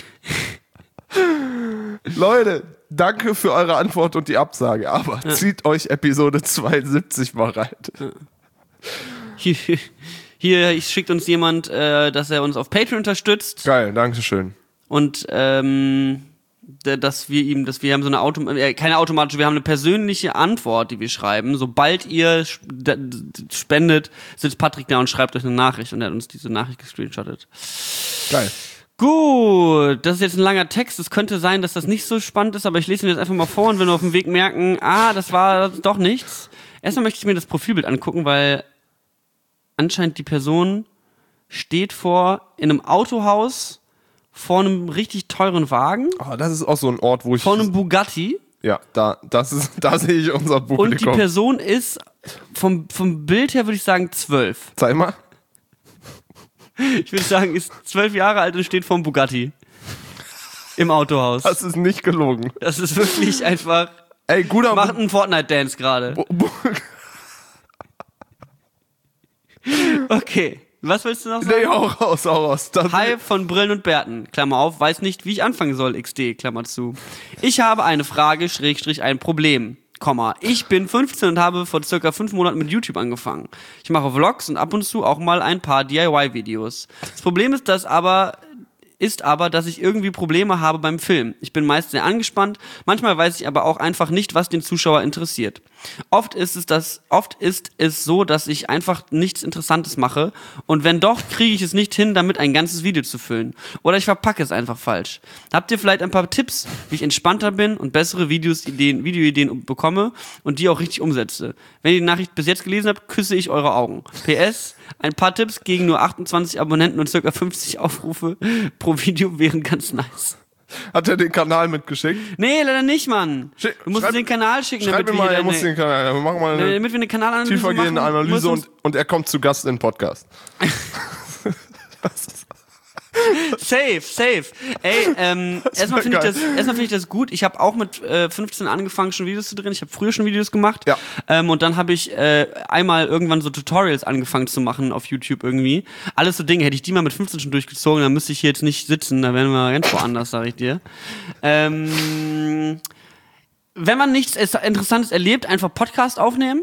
Leute, danke für eure Antwort und die Absage, aber zieht euch Episode 72 mal rein. Hier schickt uns jemand, dass er uns auf Patreon unterstützt. Geil, danke schön. Und dass wir haben so eine keine automatische, wir haben eine persönliche Antwort, die wir schreiben. Sobald ihr spendet, sitzt Patrick da und schreibt euch eine Nachricht und er hat uns diese Nachricht gescreenshottet. Geil. Gut, das ist jetzt ein langer Text. Es könnte sein, dass das nicht so spannend ist, aber ich lese ihn jetzt einfach mal vor und wenn wir auf dem Weg merken, das war doch nichts. Erstmal möchte ich mir das Profilbild angucken, weil anscheinend die Person steht in einem Autohaus vor einem richtig teuren Wagen. Oh, das ist auch so ein Ort, wo ich... Vor einem Bugatti. Ja, da sehe ich unser Publikum. Und die Person ist, vom Bild her würde ich sagen 12. Zeig mal. Ich würde sagen, ist 12 Jahre alt und steht vorm Bugatti. Im Autohaus. Das ist nicht gelogen. Das ist wirklich einfach... Ey, guter... Macht einen Fortnite-Dance gerade. Okay. Was willst du noch sagen? Nee, hau raus. Hi von Brillen und Bärten, Klammer auf, weiß nicht, wie ich anfangen soll, XD, Klammer zu. Ich habe eine Frage, / ein Problem, ich bin 15 und habe vor circa 5 Monaten mit YouTube angefangen. Ich mache Vlogs und ab und zu auch mal ein paar DIY-Videos. Das Problem ist aber, dass ich irgendwie Probleme habe beim Film. Ich bin meist sehr angespannt, manchmal weiß ich aber auch einfach nicht, was den Zuschauer interessiert. Oft ist es so, dass ich einfach nichts Interessantes mache und wenn doch, kriege ich es nicht hin, damit ein ganzes Video zu füllen. Oder ich verpacke es einfach falsch. Habt ihr vielleicht ein paar Tipps, wie ich entspannter bin und bessere Videoideen bekomme und die auch richtig umsetze? Wenn ihr die Nachricht bis jetzt gelesen habt, küsse ich eure Augen. PS, ein paar Tipps gegen nur 28 Abonnenten und ca. 50 Aufrufe pro Video wären ganz nice. Hat er den Kanal mitgeschickt? Nee, leider nicht, Mann. Du musst den Kanal schicken, damit wir machen mal eine damit wir eine Kanalanalyse tiefergehende machen. Analyse und er kommt zu Gast in den Podcast. Safe. Ey, erstmal finde ich das gut. Ich habe auch mit 15 angefangen, schon Videos zu drehen. Ich habe früher schon Videos gemacht. Ja. Und dann habe ich einmal irgendwann so Tutorials angefangen zu machen auf YouTube irgendwie. Alles so Dinge. Hätte ich die mal mit 15 schon durchgezogen, dann müsste ich hier jetzt nicht sitzen. Da wären wir ganz woanders, sag ich dir. Wenn man nichts Interessantes erlebt, einfach Podcast aufnehmen.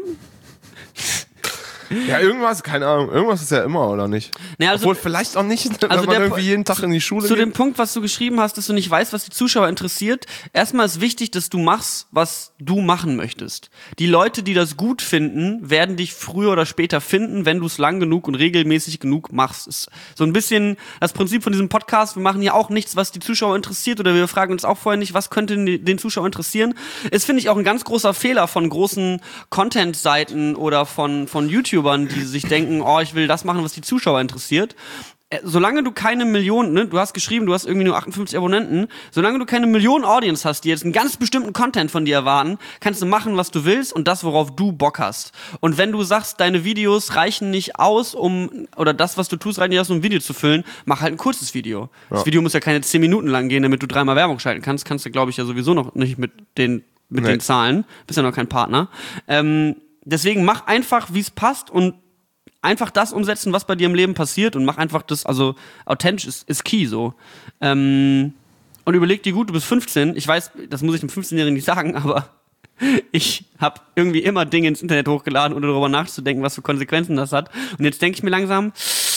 Ja, irgendwas, keine Ahnung, irgendwas ist ja immer, oder nicht? Naja, also, obwohl vielleicht auch nicht, wenn man irgendwie jeden Tag in die Schule geht. Zu dem Punkt, was du geschrieben hast, dass du nicht weißt, was die Zuschauer interessiert. Erstmal ist wichtig, dass du machst, was du machen möchtest. Die Leute, die das gut finden, werden dich früher oder später finden, wenn du es lang genug und regelmäßig genug machst. Ist so ein bisschen das Prinzip von diesem Podcast. Wir machen ja auch nichts, was die Zuschauer interessiert, oder wir fragen uns auch vorher nicht, was könnte den Zuschauer interessieren. Ist, finde ich, auch ein ganz großer Fehler von großen Content-Seiten oder von YouTubern, die sich denken, oh, ich will das machen, was die Zuschauer interessiert. Solange du keine Millionen, ne, du hast geschrieben, du hast irgendwie nur 58 Abonnenten, solange du keine Millionen Audience hast, die jetzt einen ganz bestimmten Content von dir erwarten, kannst du machen, was du willst und das, worauf du Bock hast. Und wenn du sagst, deine Videos reichen nicht aus, oder das, was du tust, reicht nicht aus, um ein Video zu füllen, mach halt ein kurzes Video. Ja. Das Video muss ja keine 10 Minuten lang gehen, damit du 3-mal Werbung schalten kannst. Kannst du, glaube ich, ja sowieso noch nicht mit den Zahlen. Bist ja noch kein Partner. Deswegen mach einfach, wie es passt und einfach das umsetzen, was bei dir im Leben passiert und mach einfach das, also authentisch ist key so. Und überleg dir gut, du bist 15, ich weiß, das muss ich dem 15-Jährigen nicht sagen, aber ich habe irgendwie immer Dinge ins Internet hochgeladen, ohne darüber nachzudenken, was für Konsequenzen das hat. Und jetzt denke ich mir langsam,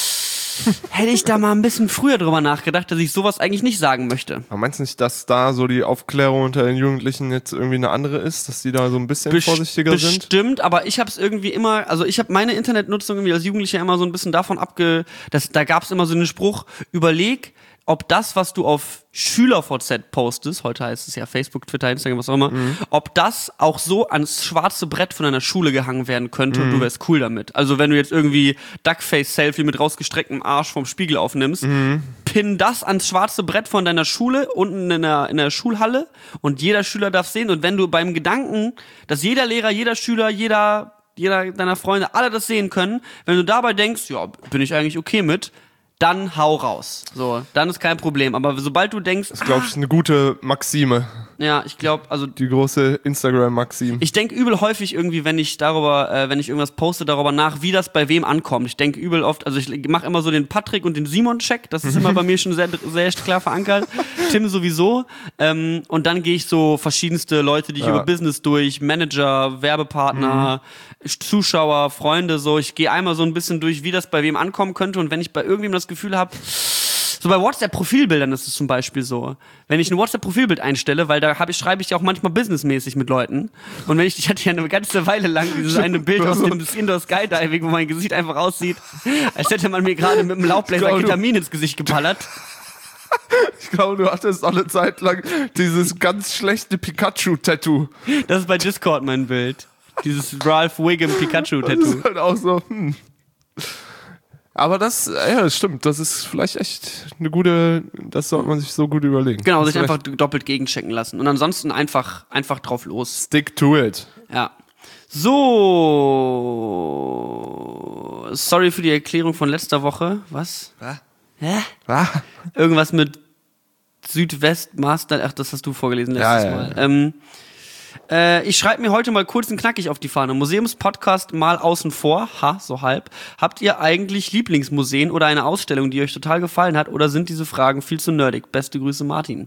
hätte ich da mal ein bisschen früher drüber nachgedacht, dass ich sowas eigentlich nicht sagen möchte. Aber meinst du nicht, dass da so die Aufklärung unter den Jugendlichen jetzt irgendwie eine andere ist, dass die da so ein bisschen vorsichtiger sind? Bestimmt, aber ich habe es irgendwie immer, also ich habe meine Internetnutzung irgendwie als Jugendlicher immer so ein bisschen davon da gab es immer so einen Spruch, überleg, ob das, was du auf SchülerVZ postest, heute heißt es ja Facebook, Twitter, Instagram, was auch immer, ob das auch so ans schwarze Brett von deiner Schule gehangen werden könnte und du wärst cool damit. Also wenn du jetzt irgendwie Duckface-Selfie mit rausgestrecktem Arsch vom Spiegel aufnimmst, pin das ans schwarze Brett von deiner Schule unten in der Schulhalle und jeder Schüler darf sehen. Und wenn du beim Gedanken, dass jeder Lehrer, jeder Schüler, jeder deiner Freunde, alle das sehen können, wenn du dabei denkst, ja, bin ich eigentlich okay mit, dann hau raus. So, dann ist kein Problem. Aber sobald du denkst... Das ist, glaube ich, eine gute Maxime. Ja, ich glaube, also... Die große Instagram-Maxime. Ich denke übel häufig irgendwie, wenn ich irgendwas poste, darüber nach, wie das bei wem ankommt. Ich denke übel oft, also ich mache immer so den Patrick und den Simon-Check. Das ist immer bei mir schon sehr, sehr klar verankert. Tim sowieso. Und dann gehe ich so verschiedenste Leute, die ich über Business durch, Manager, Werbepartner, Zuschauer, Freunde, so. Ich gehe einmal so ein bisschen durch, wie das bei wem ankommen könnte. Und wenn ich bei irgendjemandem das Gefühl habe, so bei WhatsApp-Profilbildern ist es zum Beispiel so. Wenn ich ein WhatsApp-Profilbild einstelle, weil da schreibe ich ja auch manchmal businessmäßig mit Leuten. Und ich hatte ja eine ganze Weile lang dieses eine Bild aus dem Indoor Skydiving, wo mein Gesicht einfach aussieht, als hätte man mir gerade mit einem Laubbläser Ketamin ins Gesicht geballert. Ich glaube, du hattest auch eine Zeit lang dieses ganz schlechte Pikachu-Tattoo. Das ist bei Discord mein Bild. Dieses Ralph Wiggum Pikachu-Tattoo. Das ist halt auch so, Aber das stimmt, das ist vielleicht echt eine gute, das sollte man sich so gut überlegen. Genau, sich einfach doppelt gegenchecken lassen. Und ansonsten einfach drauf los. Stick to it. Ja. So. Sorry für die Erklärung von letzter Woche. Was? Hä? Irgendwas mit Südwestmaster. Ach, das hast du vorgelesen letztes Mal. Ich schreibe mir heute mal kurz und knackig auf die Fahne. Museumspodcast mal außen vor. So halb. Habt ihr eigentlich Lieblingsmuseen oder eine Ausstellung, die euch total gefallen hat? Oder sind diese Fragen viel zu nerdig? Beste Grüße, Martin.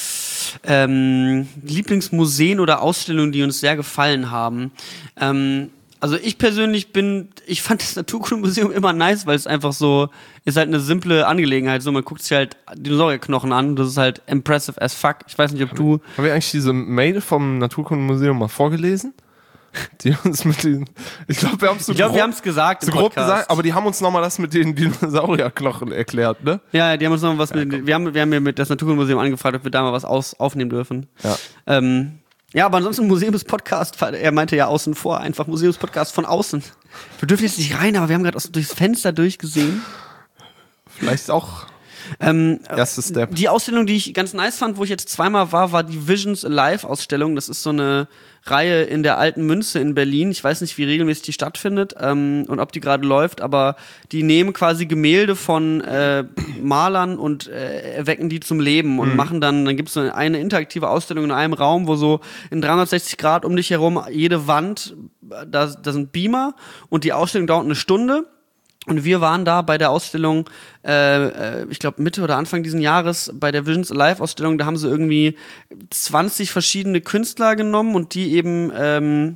Lieblingsmuseen oder Ausstellungen, die uns sehr gefallen haben. Also ich persönlich ich fand das Naturkundemuseum immer nice, weil es einfach so, ist halt eine simple Angelegenheit. So, man guckt sich halt Dinosaurierknochen an und das ist halt impressive as fuck. Ich weiß nicht, ob du... Haben wir eigentlich diese Mail vom Naturkundemuseum mal vorgelesen? Die uns mit den, ich glaube, wir haben es Ich glaube, wir haben es gesagt. so im grob Podcast. gesagt, aber die haben uns nochmal das mit den Dinosaurierknochen erklärt, ne? Ja, die haben uns noch was mit. Wir haben ja mit das Naturkundemuseum angefragt, ob wir da mal was aufnehmen dürfen. Ja. Ja, aber ansonsten Museumspodcast, er meinte ja außen vor, einfach Museumspodcast von außen. Wir dürfen jetzt nicht rein, aber wir haben gerade durchs Fenster durchgesehen. Vielleicht auch erster Step. Die Ausstellung, die ich ganz nice fand, wo ich jetzt zweimal war die Visions Alive Ausstellung. Das ist so eine Reihe in der Alten Münze in Berlin. Ich weiß nicht, wie regelmäßig die stattfindet und ob die gerade läuft, aber die nehmen quasi Gemälde von Malern und erwecken die zum Leben und machen dann gibt es so eine interaktive Ausstellung in einem Raum, wo so in 360 Grad um dich herum jede Wand, da sind Beamer und die Ausstellung dauert eine Stunde. Und wir waren da bei der Ausstellung, ich glaube Mitte oder Anfang diesen Jahres, bei der Visions Alive Ausstellung, da haben sie irgendwie 20 verschiedene Künstler genommen und die eben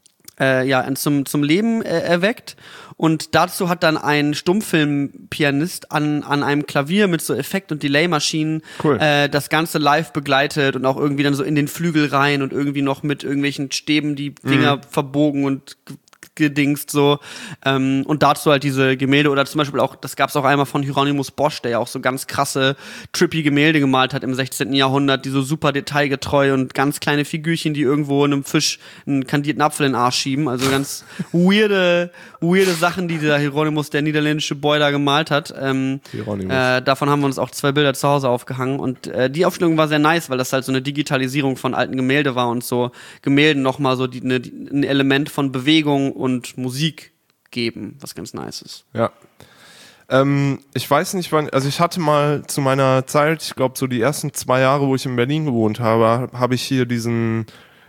zum Leben erweckt. Und dazu hat dann ein Stummfilmpianist an einem Klavier mit so Effekt- und Delay-Maschinen das Ganze live begleitet und auch irgendwie dann so in den Flügel rein und irgendwie noch mit irgendwelchen Stäben die Finger verbogen und gedingst so und dazu halt diese Gemälde oder zum Beispiel auch, das gab's auch einmal von Hieronymus Bosch, der ja auch so ganz krasse, trippy Gemälde gemalt hat im 16. Jahrhundert, die so super detailgetreu und ganz kleine Figürchen, die irgendwo einem Fisch einen kandierten Apfel in den Arsch schieben, also ganz weirde Sachen, die der Hieronymus, der niederländische Boy, da gemalt hat. Davon haben wir uns auch 2 Bilder zu Hause aufgehangen und die Aufstellung war sehr nice, weil das halt so eine Digitalisierung von alten Gemälde war und so Gemälden nochmal so ein Element von Bewegung und Musik geben, was ganz nice ist. Ja. Ich weiß nicht wann, also ich hatte mal zu meiner Zeit, ich glaube so die ersten 2 Jahre, wo ich in Berlin gewohnt habe, habe ich hier diesen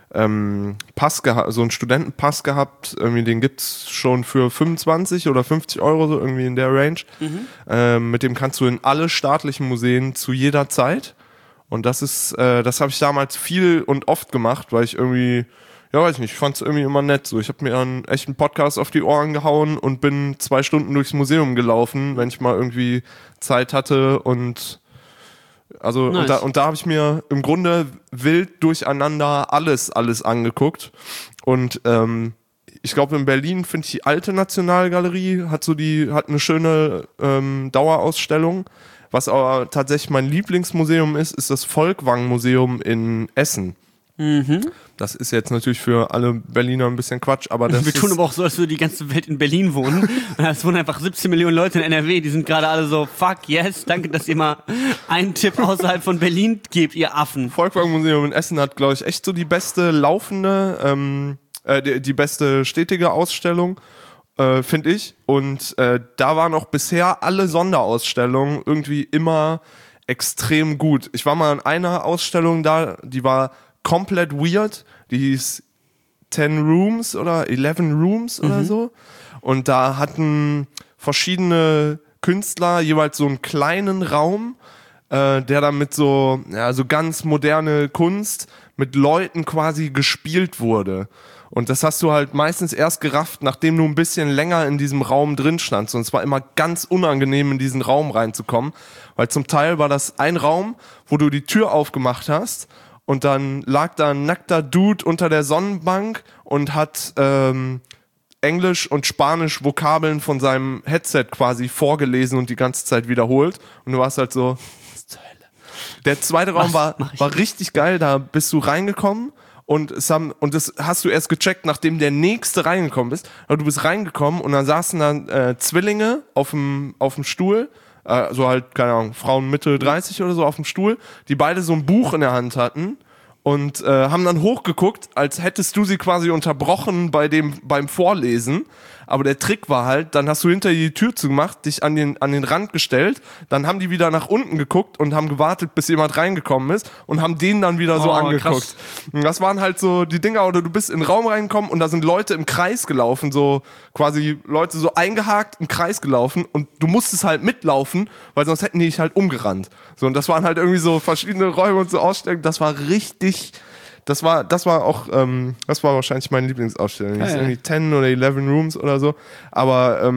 Pass gehabt, so einen Studentenpass gehabt, irgendwie den gibt's schon für 25 oder 50 Euro, so irgendwie in der Range. Mit dem kannst du in alle staatlichen Museen zu jeder Zeit. Und das habe ich damals viel und oft gemacht, weil ich irgendwie, ja, weiß nicht, ich fand's irgendwie immer nett. So, ich habe mir einen echten Podcast auf die Ohren gehauen und bin 2 Stunden durchs Museum gelaufen, wenn ich mal irgendwie Zeit hatte und also nice. und da habe ich mir im Grunde wild durcheinander alles angeguckt und ich glaube in Berlin finde ich die alte Nationalgalerie hat eine schöne Dauerausstellung. Was aber tatsächlich mein Lieblingsmuseum ist das Volkwang-Museum in Essen. Das ist jetzt natürlich für alle Berliner ein bisschen Quatsch, aber das wir tun aber auch so, als würde die ganze Welt in Berlin wohnen. Und es wohnen einfach 17 Millionen Leute in NRW, die sind gerade alle so, fuck yes, danke, dass ihr mal einen Tipp außerhalb von Berlin gebt, ihr Affen. Volkwang-Museum in Essen hat, glaube ich, echt so die beste laufende, die beste stetige Ausstellung, finde ich. Und da waren auch bisher alle Sonderausstellungen irgendwie immer extrem gut. Ich war mal in einer Ausstellung da, die war komplett weird. Die hieß 10 Rooms oder 11 Rooms oder so. Und da hatten verschiedene Künstler jeweils so einen kleinen Raum, der dann mit so ganz moderne Kunst mit Leuten quasi gespielt wurde. Und das hast du halt meistens erst gerafft, nachdem du ein bisschen länger in diesem Raum drin standst. Und es war immer ganz unangenehm, in diesen Raum reinzukommen. Weil zum Teil war das ein Raum, wo du die Tür aufgemacht hast und dann lag da ein nackter Dude unter der Sonnenbank und hat Englisch und Spanisch Vokabeln von seinem Headset quasi vorgelesen und die ganze Zeit wiederholt. Und du warst halt so, was zur Hölle? Der zweite Raum war richtig geil, da bist du reingekommen. Und das hast du erst gecheckt, nachdem der nächste reingekommen ist. Aber du bist reingekommen und dann saßen dann Zwillinge auf dem Stuhl, so halt, keine Ahnung, Frauen Mitte 30 oder so auf dem Stuhl, die beide so ein Buch in der Hand hatten und haben dann hochgeguckt, als hättest du sie quasi unterbrochen beim Vorlesen. Aber der Trick war halt, dann hast du hinter die Tür zugemacht, dich an den Rand gestellt, dann haben die wieder nach unten geguckt und haben gewartet, bis jemand reingekommen ist und haben den dann wieder so angeguckt. Krass. Und das waren halt so die Dinger, oder du bist in den Raum reingekommen und da sind Leute im Kreis gelaufen, so quasi Leute so eingehakt im Kreis gelaufen und du musstest halt mitlaufen, weil sonst hätten die dich halt umgerannt. So, und das waren halt irgendwie so verschiedene Räume und so Ausstellungen, das war richtig... Das war wahrscheinlich meine Lieblingsausstellung. Das ist irgendwie 10 oder 11 Rooms oder so. Aber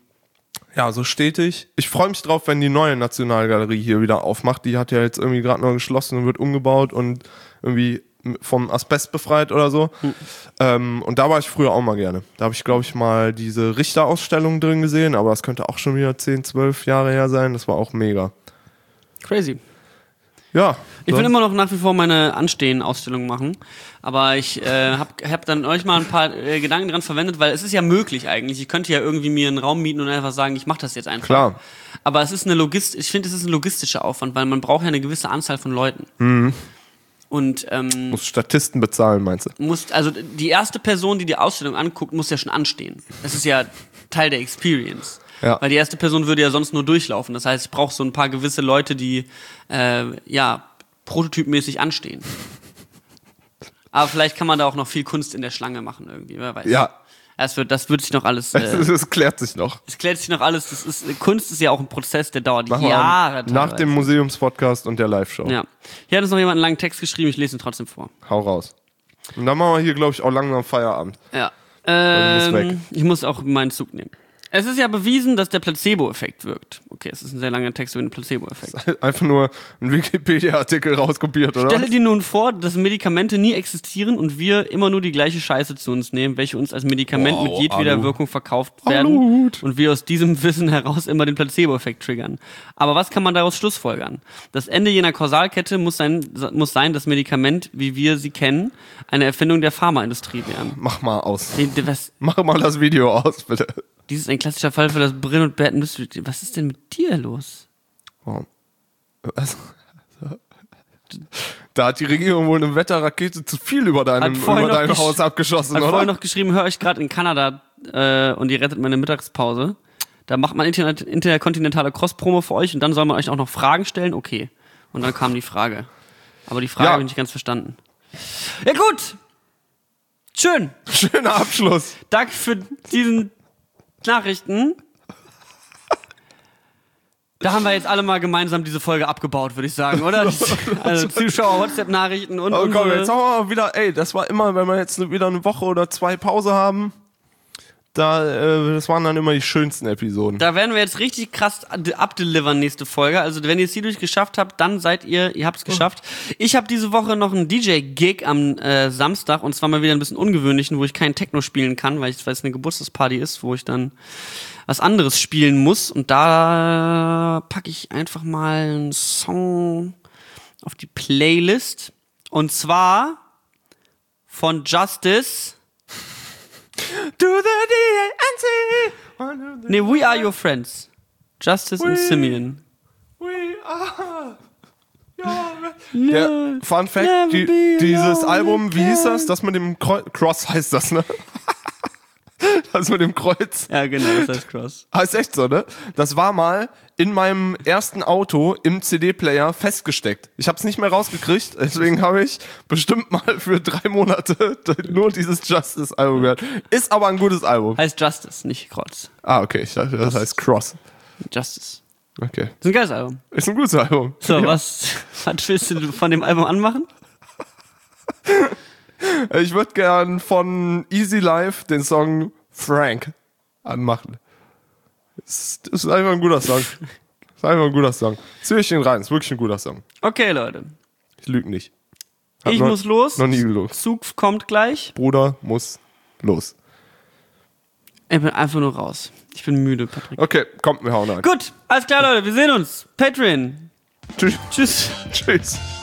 so stetig. Ich freue mich drauf, wenn die neue Nationalgalerie hier wieder aufmacht. Die hat ja jetzt irgendwie gerade noch geschlossen und wird umgebaut und irgendwie vom Asbest befreit oder so. Und da war ich früher auch mal gerne. Da habe ich, glaube ich, mal diese Richterausstellung drin gesehen, aber das könnte auch schon wieder 10, 12 Jahre her sein. Das war auch mega. Crazy. Ja. Ich will immer noch nach wie vor meine Anstehen-Ausstellung machen, aber ich hab dann euch mal ein paar Gedanken dran verwendet, weil es ist ja möglich eigentlich. Ich könnte ja irgendwie mir einen Raum mieten und einfach sagen, ich mache das jetzt einfach. Klar. Aber es ist ich finde, es ist ein logistischer Aufwand, weil man braucht ja eine gewisse Anzahl von Leuten. Und Muss Statisten bezahlen, meinst du? also die erste Person, die Ausstellung anguckt, muss ja schon anstehen. Das ist ja Teil der Experience. Ja. Weil die erste Person würde ja sonst nur durchlaufen. Das heißt, ich brauche so ein paar gewisse Leute, die prototypmäßig anstehen. Aber vielleicht kann man da auch noch viel Kunst in der Schlange machen irgendwie, wer weiß. Ja. Das wird sich noch alles. Es klärt sich noch. Es klärt sich noch alles. Kunst ist ja auch ein Prozess, der dauert Machen wir Jahre. nach dem Museumspodcast und der Live-Show. Ja. Hier hat uns noch jemand einen langen Text geschrieben, ich lese ihn trotzdem vor. Hau raus. Und dann machen wir hier, glaube ich, auch langsam Feierabend. Ja. du musst weg. Ich muss auch meinen Zug nehmen. Es ist ja bewiesen, dass der Placebo-Effekt wirkt. Okay, es ist ein sehr langer Text über den Placebo-Effekt. Einfach nur ein Wikipedia-Artikel rauskopiert, oder? Stelle dir nun vor, dass Medikamente nie existieren und wir immer nur die gleiche Scheiße zu uns nehmen, welche uns als Medikament mit jedweder Wirkung verkauft werden und wir aus diesem Wissen heraus immer den Placebo-Effekt triggern. Aber was kann man daraus schlussfolgern? Das Ende jener Kausalkette muss sein, dass Medikament, wie wir sie kennen, eine Erfindung der Pharmaindustrie wären. Mach mal aus. Was? Mach mal das Video aus, bitte. Dies ist ein klassischer Fall für das Brin- und Bad Mystery. Was ist denn mit dir los? Oh. Was? Da hat die Regierung wohl eine Wetterrakete zu viel über dein Haus abgeschossen, hat oder? vorhin noch geschrieben, höre ich gerade in Kanada und ihr rettet meine Mittagspause. Da macht man interkontinentale Cross-Promo für euch und dann soll man euch auch noch Fragen stellen. Okay. Und dann kam die Frage. Aber die Frage habe ich nicht ganz verstanden. Ja gut. Schön. Schöner Abschluss. Danke für diesen Nachrichten. Da haben wir jetzt alle mal gemeinsam diese Folge abgebaut, würde ich sagen, oder? Also Zuschauer, WhatsApp-Nachrichten und Oh komm, unsere... jetzt haben wir mal wieder, das war immer, wenn wir jetzt wieder eine Woche oder 2 Pause haben, das waren dann immer die schönsten Episoden. Da werden wir jetzt richtig krass abdelivern nächste Folge. Also wenn ihr es hierdurch geschafft habt, dann ihr habt es geschafft. Ich habe diese Woche noch einen DJ-Gig am Samstag und zwar mal wieder ein bisschen ungewöhnlichen, wo ich kein Techno spielen kann, weil es eine Geburtstagsparty ist, wo ich dann was anderes spielen muss. Und da packe ich einfach mal einen Song auf die Playlist. Und zwar von Justice. To the DNC. Nee, We Are Your Friends. Justice und Simeon. We are your Fun Fact, dieses Album, wie hieß das? Das mit dem Cross heißt das, ne? Das mit dem Kreuz. Ja, genau, das heißt Cross. Heißt echt so, ne? Das war mal in meinem ersten Auto im CD-Player festgesteckt. Ich hab's nicht mehr rausgekriegt, deswegen habe ich bestimmt mal für 3 Monate nur dieses Justice-Album gehört. Ist aber ein gutes Album. Heißt Justice, nicht Cross. Ah, okay, ich dachte, das heißt Cross. Justice. Okay. Das ist ein geiles Album. Ist ein gutes Album. So, Ja. was willst du von dem Album anmachen? Ich würde gern von Easy Life den Song Frank anmachen. Das ist einfach ein guter Song. Ist einfach ein guter Song. Zieh ich den rein, ist wirklich ein guter Song. Okay, Leute. Ich lüge nicht. Ich muss los. Noch nie gelogen. Zug kommt gleich. Bruder muss los. Ich bin einfach nur raus. Ich bin müde, Patrick. Okay, kommt, wir hauen rein. Gut, alles klar, Leute. Wir sehen uns. Patreon. Tschüss. Tschüss. Tschüss.